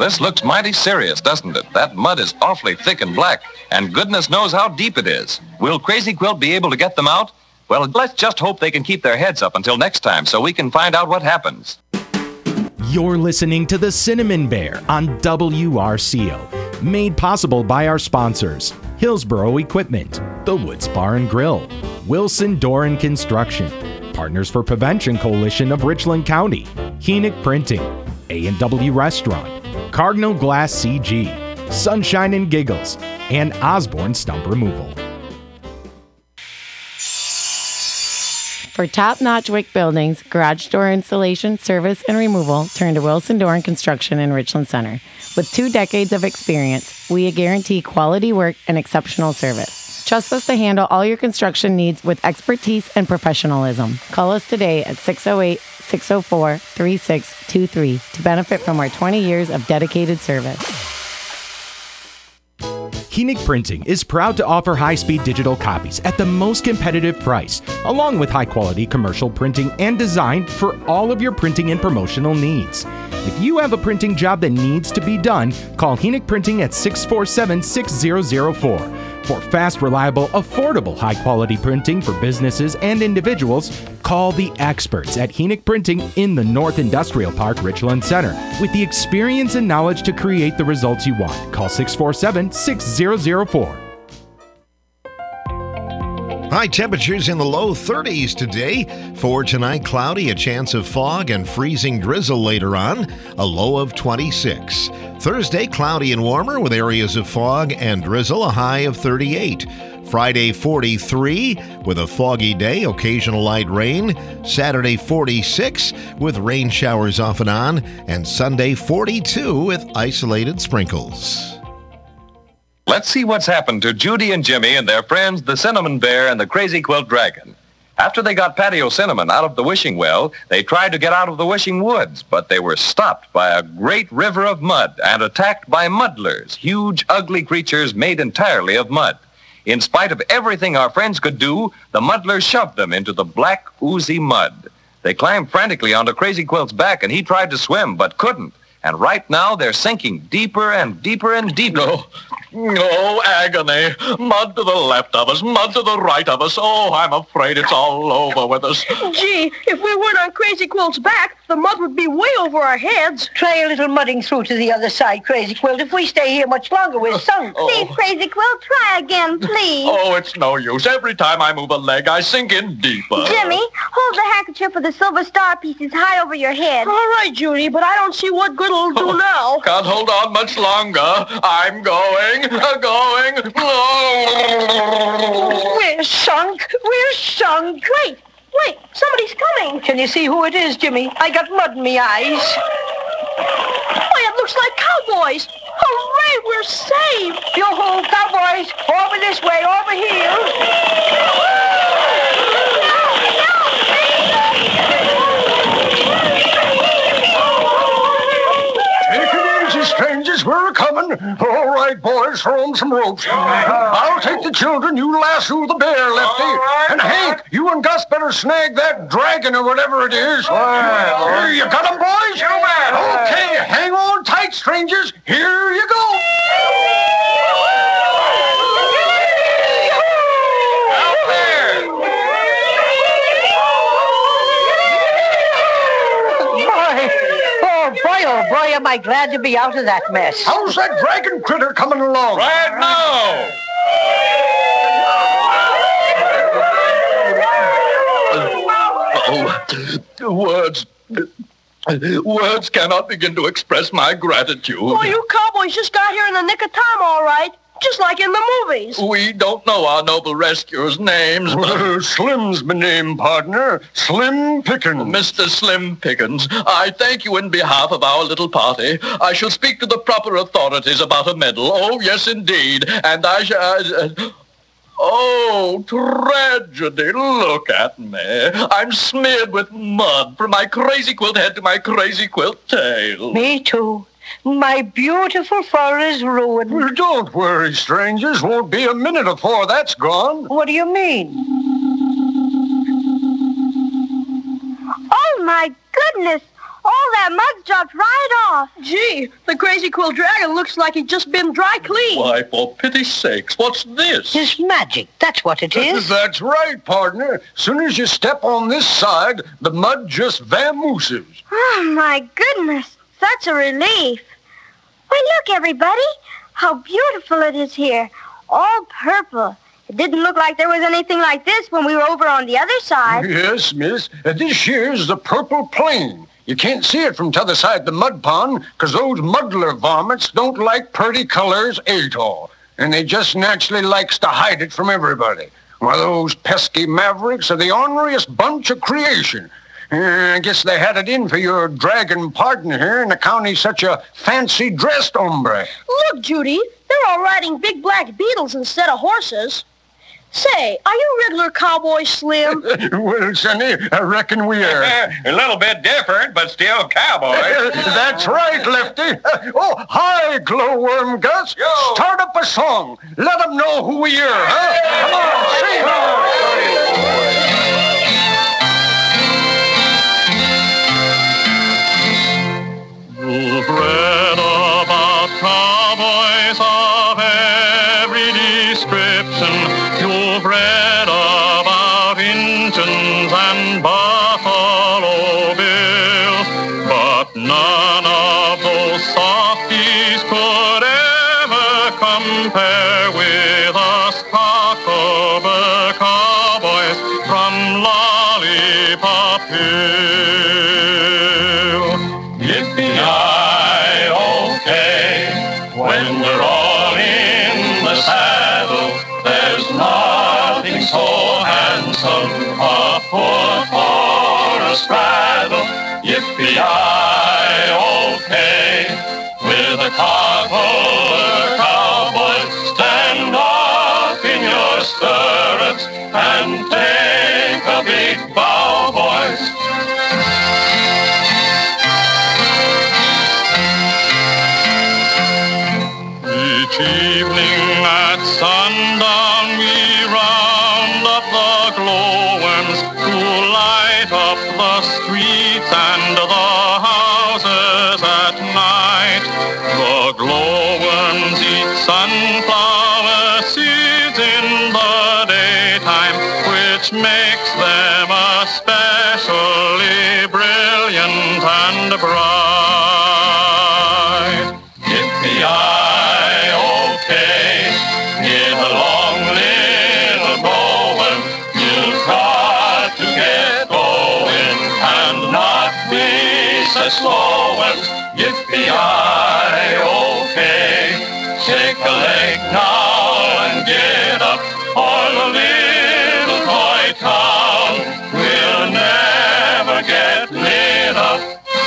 This looks mighty serious, doesn't it? That mud is awfully thick and black, and goodness knows how deep it is. Will Crazy Quilt be able to get them out? Well, let's just hope they can keep their heads up until next time so we can find out what happens. You're listening to The Cinnamon Bear on WRCO, made possible by our sponsors, Hillsboro Equipment, The Woods Bar and Grill, Wilson Door and Construction, Partners for Prevention Coalition of Richland County, Henick Printing, A&W Restaurant, Cardinal Glass CG, Sunshine and Giggles, and Osborne Stump Removal. For top-notch wick buildings, garage door installation, service, and removal, turn to Wilson Door and Construction in Richland Center. With 2 decades of experience, we guarantee quality work and exceptional service. Trust us to handle all your construction needs with expertise and professionalism. Call us today at 608-604-3623 to benefit from our 20 years of dedicated service. Henick Printing is proud to offer high-speed digital copies at the most competitive price, along with high-quality commercial printing and design for all of your printing and promotional needs. If you have a printing job that needs to be done, call Henick Printing at 647-6004. For fast, reliable, affordable, high-quality printing for businesses and individuals, call the experts at Henick Printing in the North Industrial Park, Richland Center, with the experience and knowledge to create the results you want. Call 647-6004. High temperatures in the low 30s today. For tonight, cloudy, a chance of fog and freezing drizzle later on, a low of 26. Thursday, cloudy and warmer with areas of fog and drizzle, a high of 38. Friday, 43 with a foggy day, occasional light rain. Saturday, 46 with rain showers off and on. And Sunday, 42 with isolated sprinkles. Let's see what's happened to Judy and Jimmy and their friends, the Cinnamon Bear and the Crazy Quilt Dragon. After they got Patio Cinnamon out of the wishing well, they tried to get out of the wishing woods, but they were stopped by a great river of mud and attacked by muddlers, huge, ugly creatures made entirely of mud. In spite of everything our friends could do, the muddlers shoved them into the black, oozy mud. They climbed frantically onto Crazy Quilt's back, and he tried to swim, but couldn't. And right now, they're sinking deeper and deeper and deeper. Oh, agony. Mud to the left of us, mud to the right of us. Oh, I'm afraid it's all over with us. Gee, if we weren't on Crazy Quilt's back, the mud would be way over our heads. Try a little mudding through to the other side, Crazy Quilt. If we stay here much longer, we're sunk. Please, Crazy Quilt, try again, please. Oh, it's no use. Every time I move a leg, I sink in deeper. Jimmy, hold the handkerchief with the silver star pieces high over your head. All right, Judy, but I don't see what good it'll do now. Can't hold on much longer. I'm going. We're sunk. We're sunk. Wait, somebody's coming. Can you see who it is, Jimmy? I got mud in my eyes. Why, it looks like cowboys. Hooray, we're saved. Yo-ho, cowboys. Over this way, over here. Strangers, we're coming. All right, boys, throw 'em some ropes. I'll take the children. You lasso the bear, Lefty. Right, and Hank, you and Gus better snag that dragon or whatever it is. Here, you got 'em, boys? You bet. Okay, hang on tight, strangers. Here you go. Out there! Boy, oh boy, am I glad to be out of that mess. How's that dragon critter coming along? Right now! Words cannot begin to express my gratitude. Oh, you cowboys just got here in the nick of time, all right. Just like in the movies. We don't know our noble rescuers' names. Slim's my name, partner. Slim Pickens. Mr. Slim Pickens, I thank you in behalf of our little party. I shall speak to the proper authorities about a medal. Oh, yes, indeed. And I shall... Oh, tragedy. Look at me. I'm smeared with mud from my Crazy Quilt head to my Crazy Quilt tail. Me too. My beautiful fur is ruined. Well, don't worry, strangers. Won't be a minute before that's gone. What do you mean? Oh, my goodness. All that mud's dropped right off. Gee, the Crazy Quilt Dragon looks like he'd just been dry cleaned. Why, for pity's sakes, what's this? It's magic. That's what it is. That's right, partner. Soon as you step on this side, the mud just vamooses. Oh, my goodness. Such a relief. Why, look, everybody. How beautiful it is here. All purple. It didn't look like there was anything like this when we were over on the other side. Yes, miss. This here's the Purple Plain. You can't see it from t'other side the mud pond, 'cause those muddler varmints don't like pretty colors at all. And they just naturally likes to hide it from everybody. Why, those pesky mavericks are the orneriest bunch of creation. I guess they had it in for your dragon partner here in the county, such a fancy-dressed hombre. Look, Judy, they're all riding big black beetles instead of horses. Say, are you regular Cowboy Slim? Well, Sonny, I reckon we are. A little bit different, but still cowboys. That's right, Lefty. Oh, hi, Glowworm Gus. Yo. Start up a song. Let them know who we are, huh? Come on, sing. You've read about cowboys of every description. You've read about Injuns and Buffalo Bills, but none of those softies could ever compare with us Huckleberry cowboys from Lollipop Hill. When we're all in the saddle, there's nothing so handsome, a foot or a straddle. Yippee-yi-okay, with a cowboy, stand up in your stirrups and take a big bow, boys. Each evening at sundown we round up the glowworms who light up the streets and the houses at night. The glowworms eat sunflower seeds in the daytime, which makes them especially brilliant and bright. Yippee-yi-okay, in a long little glowworm, you've got to get going and not be such slowworms. Yippee-yi-okay, take a leg now and get up, or the little toy town will never get lit up.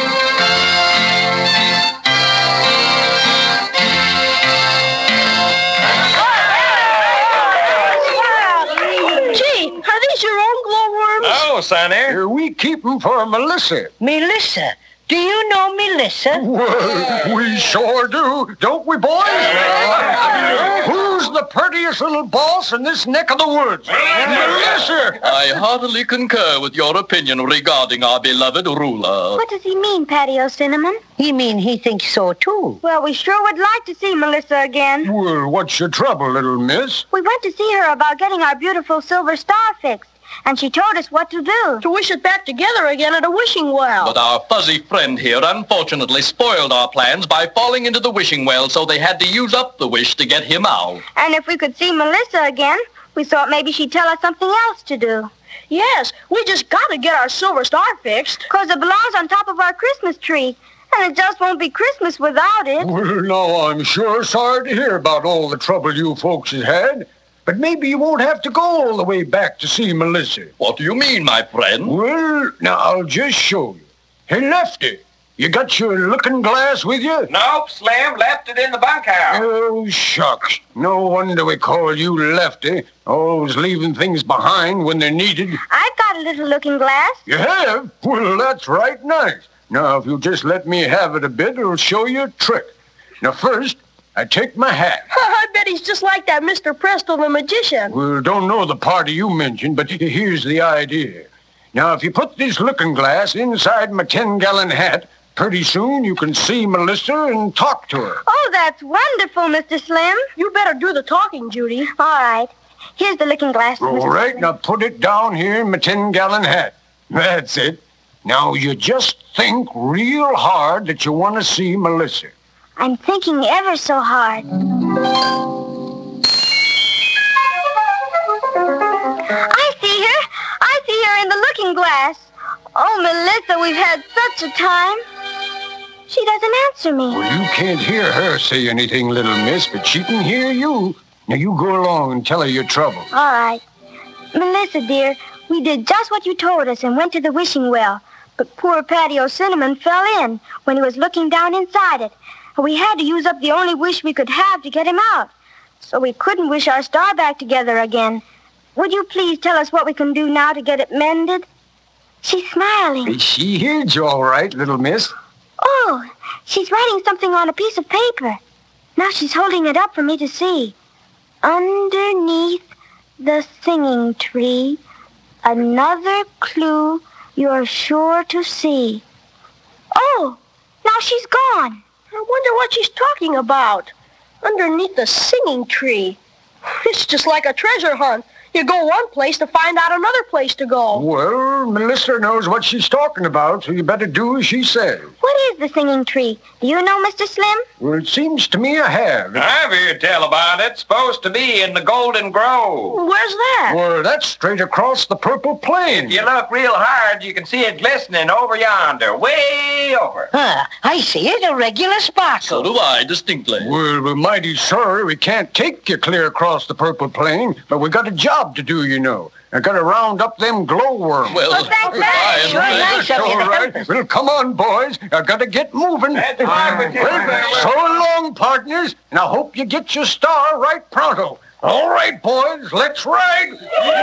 Gee, are these your own glowworms? Oh, Sonny. We keep 'em for Melissa. Melissa. Do you know Melissa? Well, we sure do, don't we, boys? Who's the prettiest little boss in this neck of the woods? Melissa! I heartily concur with your opinion regarding our beloved ruler. What does he mean, Patty Cinnamon? He mean he thinks so, too. Well, we sure would like to see Melissa again. Well, what's your trouble, little miss? We went to see her about getting our beautiful silver star fixed, and she told us what to do. To wish it back together again at a wishing well. But our fuzzy friend here unfortunately spoiled our plans by falling into the wishing well, so they had to use up the wish to get him out. And if we could see Melissa again, we thought maybe she'd tell us something else to do. Yes, we just got to get our silver star fixed. 'Cause it belongs on top of our Christmas tree, and it just won't be Christmas without it. Well, now, I'm sure sorry to hear about all the trouble you folks has had. But maybe you won't have to go all the way back to see Melissa. What do you mean, my friend? Well, now, I'll just show you. Hey, Lefty, you got your looking glass with you? Nope, Slim left it in the bunkhouse. Oh, shucks. No wonder we call you Lefty. Always leaving things behind when they're needed. I've got a little looking glass. You have? Well, that's right nice. Now, if you'll just let me have it a bit, it'll show you a trick. Now, first, I take my hat. I bet he's just like that Mr. Presto the magician. Well, don't know the party you mentioned, but here's the idea. Now, if you put this looking glass inside my 10-gallon hat, pretty soon you can see Melissa and talk to her. Oh, that's wonderful, Mr. Slim. You better do the talking, Judy. All right. Here's the looking glass. All right, now put it down here in my 10-gallon hat. That's it. Now, you just think real hard that you want to see Melissa. I'm thinking ever so hard. I see her. I see her in the looking glass. Oh, Melissa, we've had such a time. She doesn't answer me. Well, you can't hear her say anything, little miss, but she can hear you. Now, you go along and tell her your trouble. All right. Melissa, dear, we did just what you told us and went to the wishing well. But poor Patio Cinnamon fell in when he was looking down inside it. And we had to use up the only wish we could have to get him out. So we couldn't wish our star back together again. Would you please tell us what we can do now to get it mended? She's smiling. She heard you all right, little miss. Oh, she's writing something on a piece of paper. Now she's holding it up for me to see. Underneath the singing tree, another clue you're sure to see. Oh, now she's gone. I wonder what she's talking about. Underneath the singing tree. It's just like a treasure hunt. You go one place to find out another place to go. Well, Melissa knows what she's talking about, so you better do as she says. What is the singing tree? Do you know, Mr. Slim? Well, it seems to me I have. I've heard tell about it. It's supposed to be in the Golden Grove. Where's that? Well, that's straight across the Purple Plain. If you look real hard, you can see it glistening over yonder, way over. I see it, a regular sparkle. So do I, distinctly. Well, we're mighty sorry we can't take you clear across the Purple Plain, but we got a job to do, you know. I got to round up them glowworms. Well, thanks, man. Sure, nice of you. All right. Well, come on, boys. I got to get moving. So long, partners, and I hope you get your star right pronto. All right, boys, let's ride.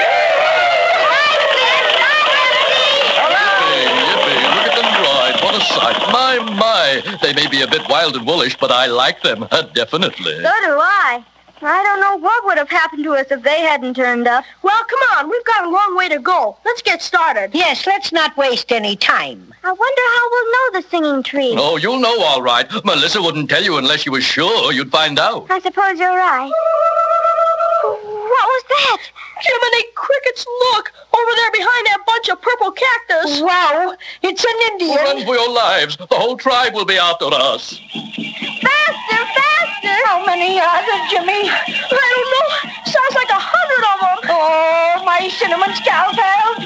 Yippee, look at them ride. What a sight. My. They may be a bit wild and woolish, but I like them, definitely. So do I. I don't know what would have happened to us if they hadn't turned up. Well, come on. We've got a long way to go. Let's get started. Yes, let's not waste any time. I wonder how we'll know the singing tree. Oh, you'll know all right. Melissa wouldn't tell you unless she was sure you'd find out. I suppose you're right. What was that? Jiminy crickets, look! Over there behind that bunch of purple cactus. Wow, it's an Indian. Run for your lives. The whole tribe will be after us. Faster, faster! How many are there, Jimmy? I don't know. Sounds like 100 of them. Oh, my cinnamon scalp, help!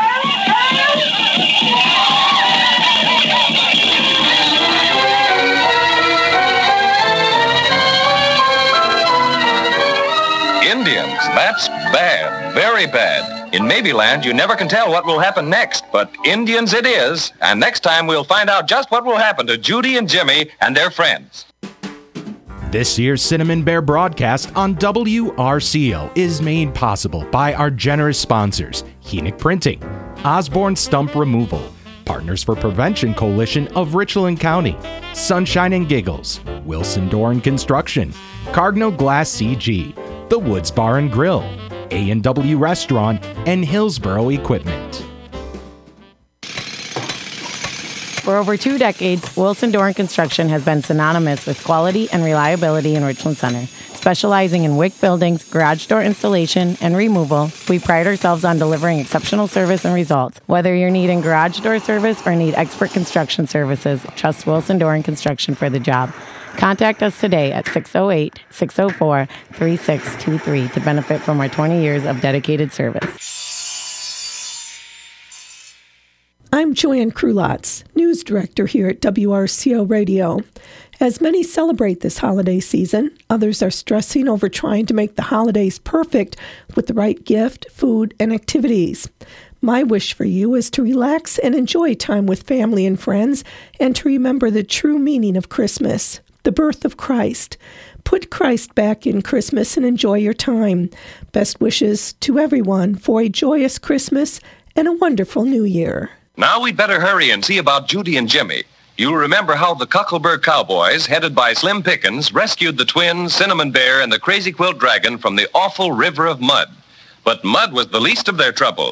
Indians, that's bad, very bad. In Maybeland, you never can tell what will happen next, but Indians it is. And next time we'll find out just what will happen to Judy and Jimmy and their friends. This year's Cinnamon Bear broadcast on WRCO is made possible by our generous sponsors, Henick Printing, Osborne Stump Removal, Partners for Prevention Coalition of Richland County, Sunshine and Giggles, Wilson Door and Construction, Cardinal Glass CG, The Woods Bar and Grill, A&W Restaurant, and Hillsboro Equipment. For over 2 decades, Wilson Door and Construction has been synonymous with quality and reliability in Richland Center. Specializing in WIC buildings, garage door installation, and removal, we pride ourselves on delivering exceptional service and results. Whether you're needing garage door service or need expert construction services, trust Wilson Door and Construction for the job. Contact us today at 608-604-3623 to benefit from our 20 years of dedicated service. I'm Joanne Krulotz, News Director here at WRCO Radio. As many celebrate this holiday season, others are stressing over trying to make the holidays perfect with the right gift, food, and activities. My wish for you is to relax and enjoy time with family and friends and to remember the true meaning of Christmas, the birth of Christ. Put Christ back in Christmas and enjoy your time. Best wishes to everyone for a joyous Christmas and a wonderful New Year. Now we'd better hurry and see about Judy and Jimmy. You'll remember how the Cuckleburg Cowboys, headed by Slim Pickens, rescued the twins, Cinnamon Bear, and the Crazy Quilt Dragon from the awful river of mud. But mud was the least of their troubles.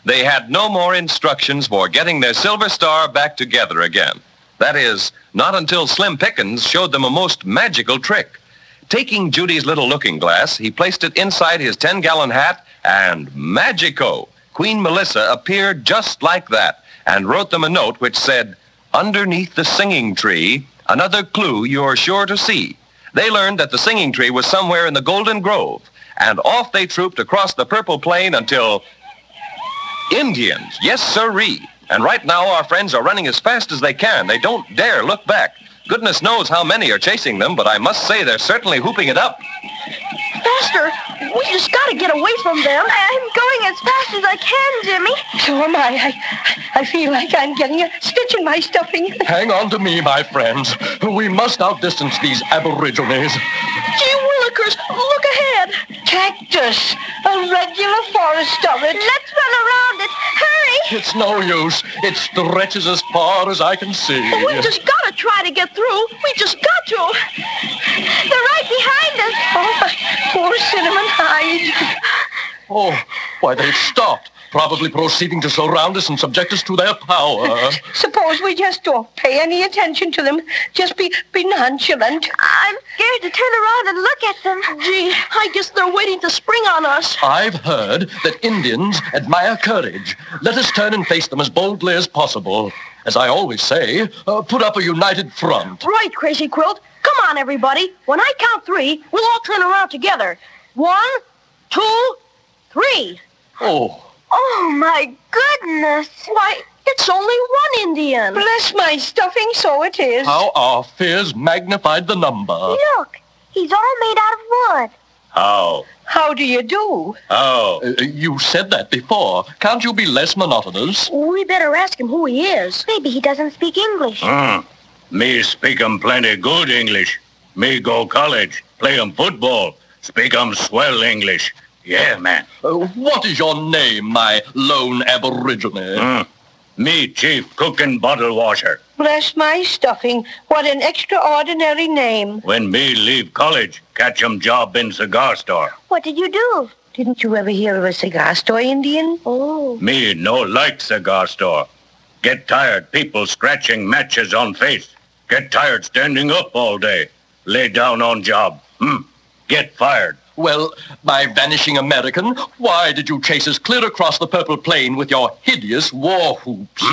they had no more instructions for getting their silver star back together again. That is, not until Slim Pickens showed them a most magical trick. Taking Judy's little looking glass, he placed it inside his 10-gallon hat, and magico! Queen Melissa appeared just like that and wrote them a note which said, "Underneath the singing tree, another clue you're sure to see." They learned that the singing tree was somewhere in the Golden Grove, and off they trooped across the Purple Plain until... Indians, yes sirree. And right now our friends are running as fast as they can. They don't dare look back. Goodness knows how many are chasing them, but I must say they're certainly hooping it up. Faster! We just gotta get away from them. I'm going as fast as I can, Jimmy. So am I. I feel like I'm getting a stitch in my stuffing. Hang on to me, my friends. We must outdistance these aborigines. Gee willikers, look ahead. Cactus. A regular forest of it. Let's run around it. Hurry! It's no use. It stretches as far as I can see. We just gotta try to get through. We just got to. They're right behind us. Oh, my poor Cinnamon Hide. Oh, why, they've stopped. Probably proceeding to surround us and subject us to their power. Suppose we just don't pay any attention to them. Just be nonchalant. I'm scared to turn around and look at them. Gee, I guess they're waiting to spring on us. I've heard that Indians admire courage. Let us turn and face them as boldly as possible. As I always say, put up a united front. Right, Crazy Quilt. Come on, everybody. When I count 3, we'll all turn around together. 1, 2, 3. Oh, my goodness. Why, it's only one Indian. Bless my stuffing, so it is. How our fears magnified the number. Look, he's all made out of wood. How? How do you do? How? You said that before. Can't you be less monotonous? We better ask him who he is. Maybe he doesn't speak English. Me speak 'em plenty good English. Me go college, play 'em football, speak 'em swell English. Yeah, man. What is your name, my lone aborigine? Me chief cook and bottle washer. Bless my stuffing. What an extraordinary name. When me leave college, catch 'em job in cigar store. What did you do? Didn't you ever hear of a cigar store, Indian? Oh. Me no like cigar store. Get tired people scratching matches on face. Get tired standing up all day. Lay down on job. Get fired. Well, my vanishing American, why did you chase us clear across the Purple Plain with your hideous war whoops?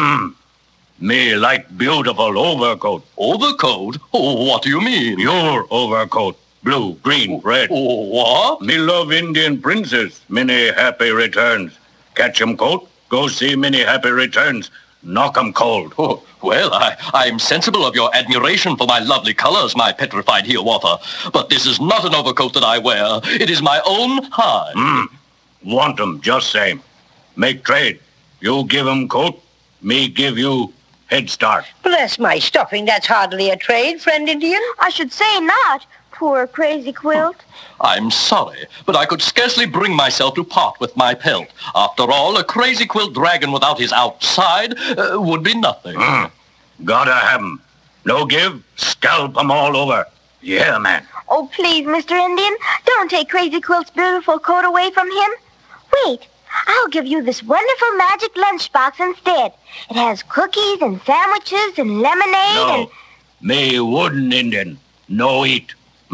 Me like beautiful overcoat. Overcoat? Oh, what do you mean? Your overcoat. Blue, green, red. What? Me love Indian princess. Many happy returns. Catch 'em coat, go see many happy returns. Knock 'em cold. Oh, well, I'm sensible of your admiration for my lovely colors, my petrified Hiawatha. But this is not an overcoat that I wear. It is my own hide. Want 'em just same. Make trade. You give 'em coat, me give you head start. Bless my stuffing. That's hardly a trade, friend Indian. I should say not. Poor Crazy Quilt. I'm sorry, but I could scarcely bring myself to part with my pelt. After all, a Crazy Quilt dragon without his outside would be nothing. Gotta have 'em. No give, scalp 'em all over. Yeah, man. Oh, please, Mr. Indian, don't take Crazy Quilt's beautiful coat away from him. Wait, I'll give you this wonderful magic lunchbox instead. It has cookies and sandwiches and lemonade and... Me wooden Indian. No eat.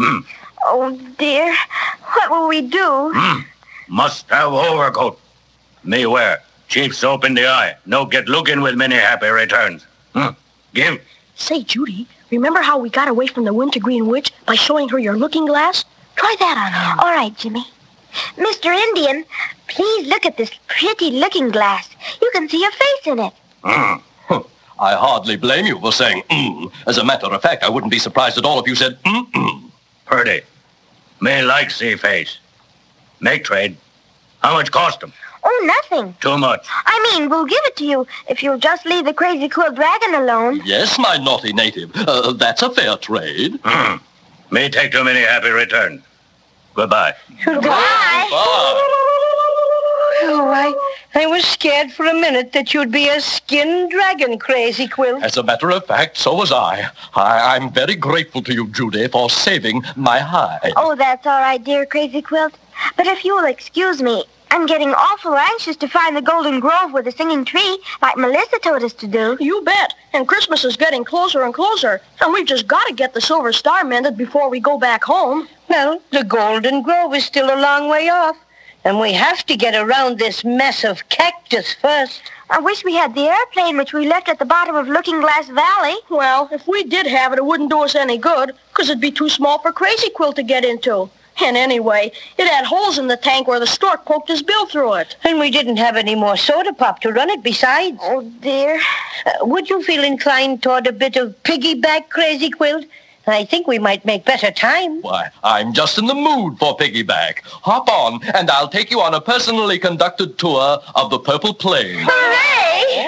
Oh, dear. What will we do? Must have overcoat. Me wear. Chief soap in the eye. No get looking with many happy returns. Give. Say, Judy, remember how we got away from the Wintergreen Witch by showing her your looking glass? Try that on him. All right, Jimmy. Mr. Indian, please look at this pretty looking glass. You can see your face in it. I hardly blame you for saying As a matter of fact, I wouldn't be surprised at all if you said Purdy. Me like see face. Make trade. How much cost 'em? Oh, nothing. Too much. I mean, we'll give it to you if you'll just leave the Crazy Quilt dragon alone. Yes, my naughty native. That's a fair trade. Me take too many happy returns. Goodbye. Goodbye. Oh, I was scared for a minute that you'd be a skinned dragon, Crazy Quilt. As a matter of fact, so was I. I'm very grateful to you, Judy, for saving my hide. Oh, that's all right, dear Crazy Quilt. But if you will excuse me, I'm getting awful anxious to find the Golden Grove with the singing tree, like Melissa told us to do. You bet. And Christmas is getting closer and closer. And we've just got to get the Silver Star mended before we go back home. Well, the Golden Grove is still a long way off. And we have to get around this mess of cactus first. I wish we had the airplane which we left at the bottom of Looking Glass Valley. Well, if we did have it, it wouldn't do us any good, because it'd be too small for Crazy Quilt to get into. And anyway, it had holes in the tank where the stork poked his bill through it. And we didn't have any more soda pop to run it besides. Oh, dear. Would you feel inclined toward a bit of piggyback, Crazy Quilt? I think we might make better time. Why, I'm just in the mood for piggyback. Hop on, and I'll take you on a personally conducted tour of the Purple Plain. Hooray!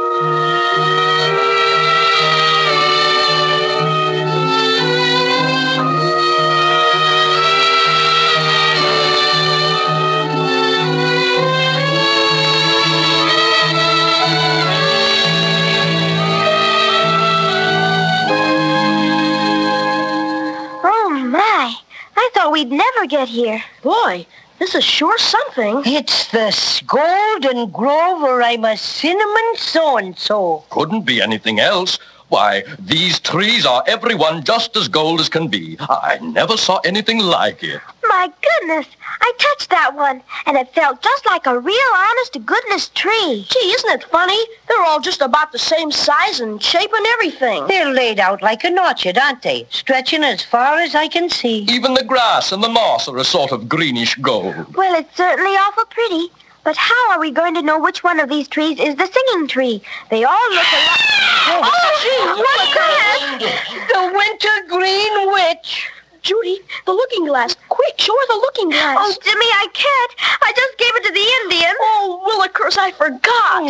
I thought we'd never get here. Boy, this is sure something. It's the Golden Grove, or I'm a cinnamon so-and-so. Couldn't be anything else. Why, these trees are every one just as gold as can be. I never saw anything like it. My goodness, I touched that one, and it felt just like a real honest-to-goodness tree. Gee, isn't it funny? They're all just about the same size and shape and everything. They're laid out like an orchard, aren't they? Stretching as far as I can see. Even the grass and the moss are a sort of greenish gold. Well, it's certainly awful pretty. But how are we going to know which one of these trees is the singing tree? They all look alike. Oh, gee, what's that? The Wintergreen Witch. Judy, the looking glass. Quick, show her the looking glass. Oh, Jimmy, I can't. I just gave it to the Indian. Oh, Willikers, I forgot.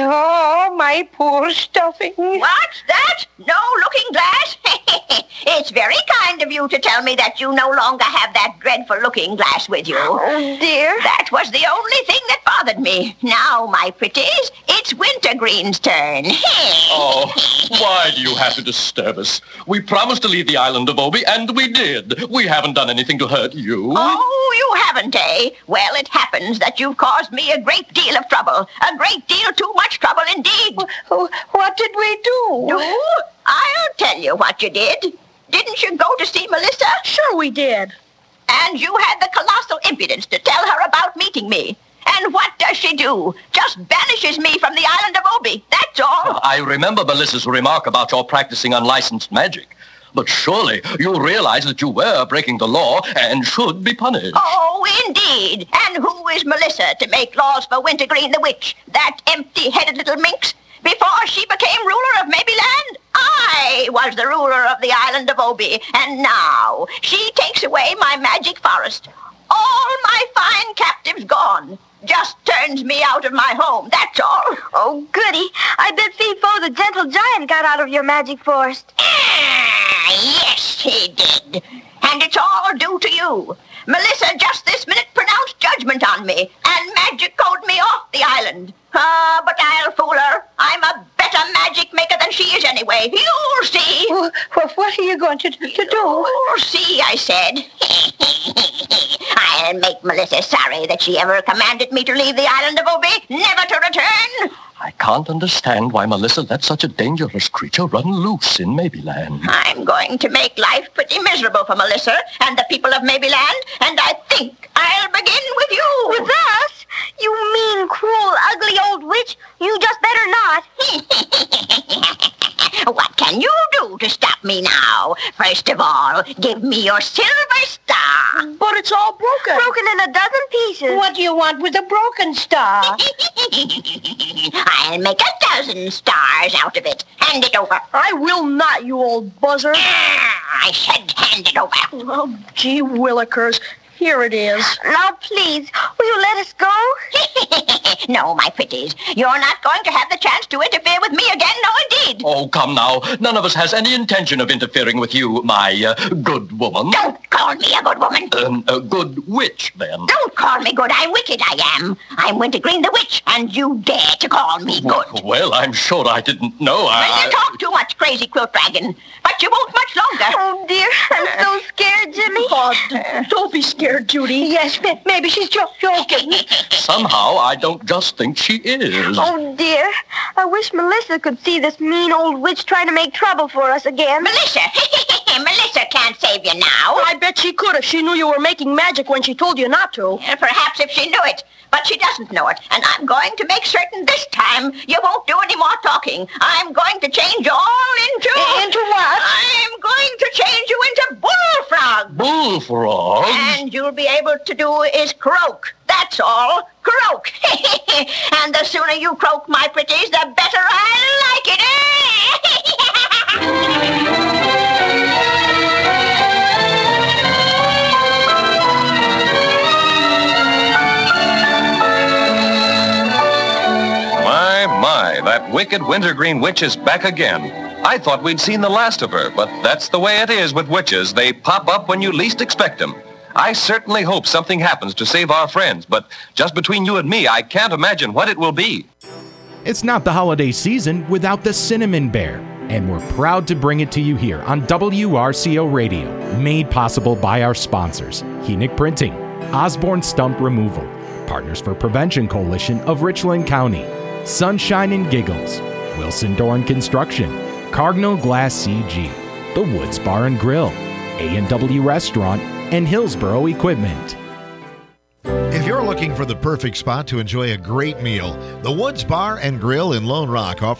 Oh, my poor stuffing. What's that? No looking glass? It's very kind of you to tell me that you no longer have that dreadful looking glass with you. Oh, dear. That was the only thing that bothered me. Now, my pretties, it's Wintergreen's turn. Oh, why do you have to disturb us? We promised to leave the island of Obi, and we did. We haven't done anything to hurt you. Oh, you haven't, eh? Well, it happens that you've caused me a great deal of trouble. A great deal too much trouble indeed. What did we do? Do? I'll tell you what you did. Didn't you go to see Melissa? Sure we did. And you had the colossal impudence to tell her about meeting me. And what does she do? Just banishes me from the island of Obi. That's all. I remember Melissa's remark about your practicing unlicensed magic. But surely you realize that you were breaking the law and should be punished. Oh, indeed. And who is Melissa to make laws for Wintergreen the Witch? That empty-headed little minx? Before she became ruler of Mabyland, I was the ruler of the island of Obi. And now she takes away my magic forest. All my fine captives gone. Just turns me out of my home, that's all. Oh, goody. I bet Fee-Fo the gentle giant got out of your magic forest. Yes, he did. And it's all due to you. Melissa just this minute pronounced judgment on me and magic coded me off the island. But I'll fool her. I'm a better magic maker than she is anyway. You'll see. Well, what are you going to do? You'll see, I said. I'll make Melissa sorry that she ever commanded me to leave the island of Obi, never to return. I can't understand why Melissa let such a dangerous creature run loose in Mabyland. I'm going to make life pretty miserable for Melissa and the people of Mabyland, and I think I'll begin with you. With us? You mean, cruel, ugly old witch? You just better not. What can you do to stop me now? First of all, give me your silver star. But it's all broken. Broken in a dozen pieces. What do you want with a broken star? I'll make 1,000 stars out of it. Hand it over. I will not, you old buzzer. I said hand it over. Oh, gee willikers. Here it is. Now, please, will you let us go? No, my pretties, you're not going to have the chance to interfere with me again, no indeed. Oh, come now. None of us has any intention of interfering with you, my good woman. Don't call me a good woman. A good witch, then. Don't call me good. I'm wicked, I am. I'm Wintergreen the Witch, and you dare to call me good. Well, I'm sure I didn't know. Well, you talk too much, Crazy Quilt Dragon. But you won't much longer. Oh, dear. I'm so scared, Jimmy. Oh, don't be scared, Judy. Yes, maybe she's joking. Somehow, I don't just think she is. Oh, dear. I wish Melissa could see this mean old witch trying to make trouble for us again. Melissa? Melissa can't save you now. I bet she could if she knew you were making magic when she told you not to. Perhaps if she knew it. But she doesn't know it. And I'm going to make certain this time you won't do any more talking. I'm going to change you all into... Into what? I'm going to change you into bullfrogs. Bullfrogs? And you'll be able to do is croak. That's all. Croak. And the sooner you croak, my pretties, the better I like it. My, that wicked Wintergreen witch is back again. I thought we'd seen the last of her, but that's the way it is with witches. They pop up when you least expect them. I certainly hope something happens to save our friends, but just between you and me, I can't imagine what it will be. It's not the holiday season without the Cinnamon Bear, and we're proud to bring it to you here on WRCO Radio, made possible by our sponsors, Henick Printing, Osborne Stump Removal, Partners for Prevention Coalition of Richland County, Sunshine and Giggles, Wilson Dorn Construction, Cardinal Glass CG, The Woods Bar and Grill, A&W Restaurant, and Hillsboro Equipment. If you're looking for the perfect spot to enjoy a great meal, the Woods Bar and Grill in Lone Rock offers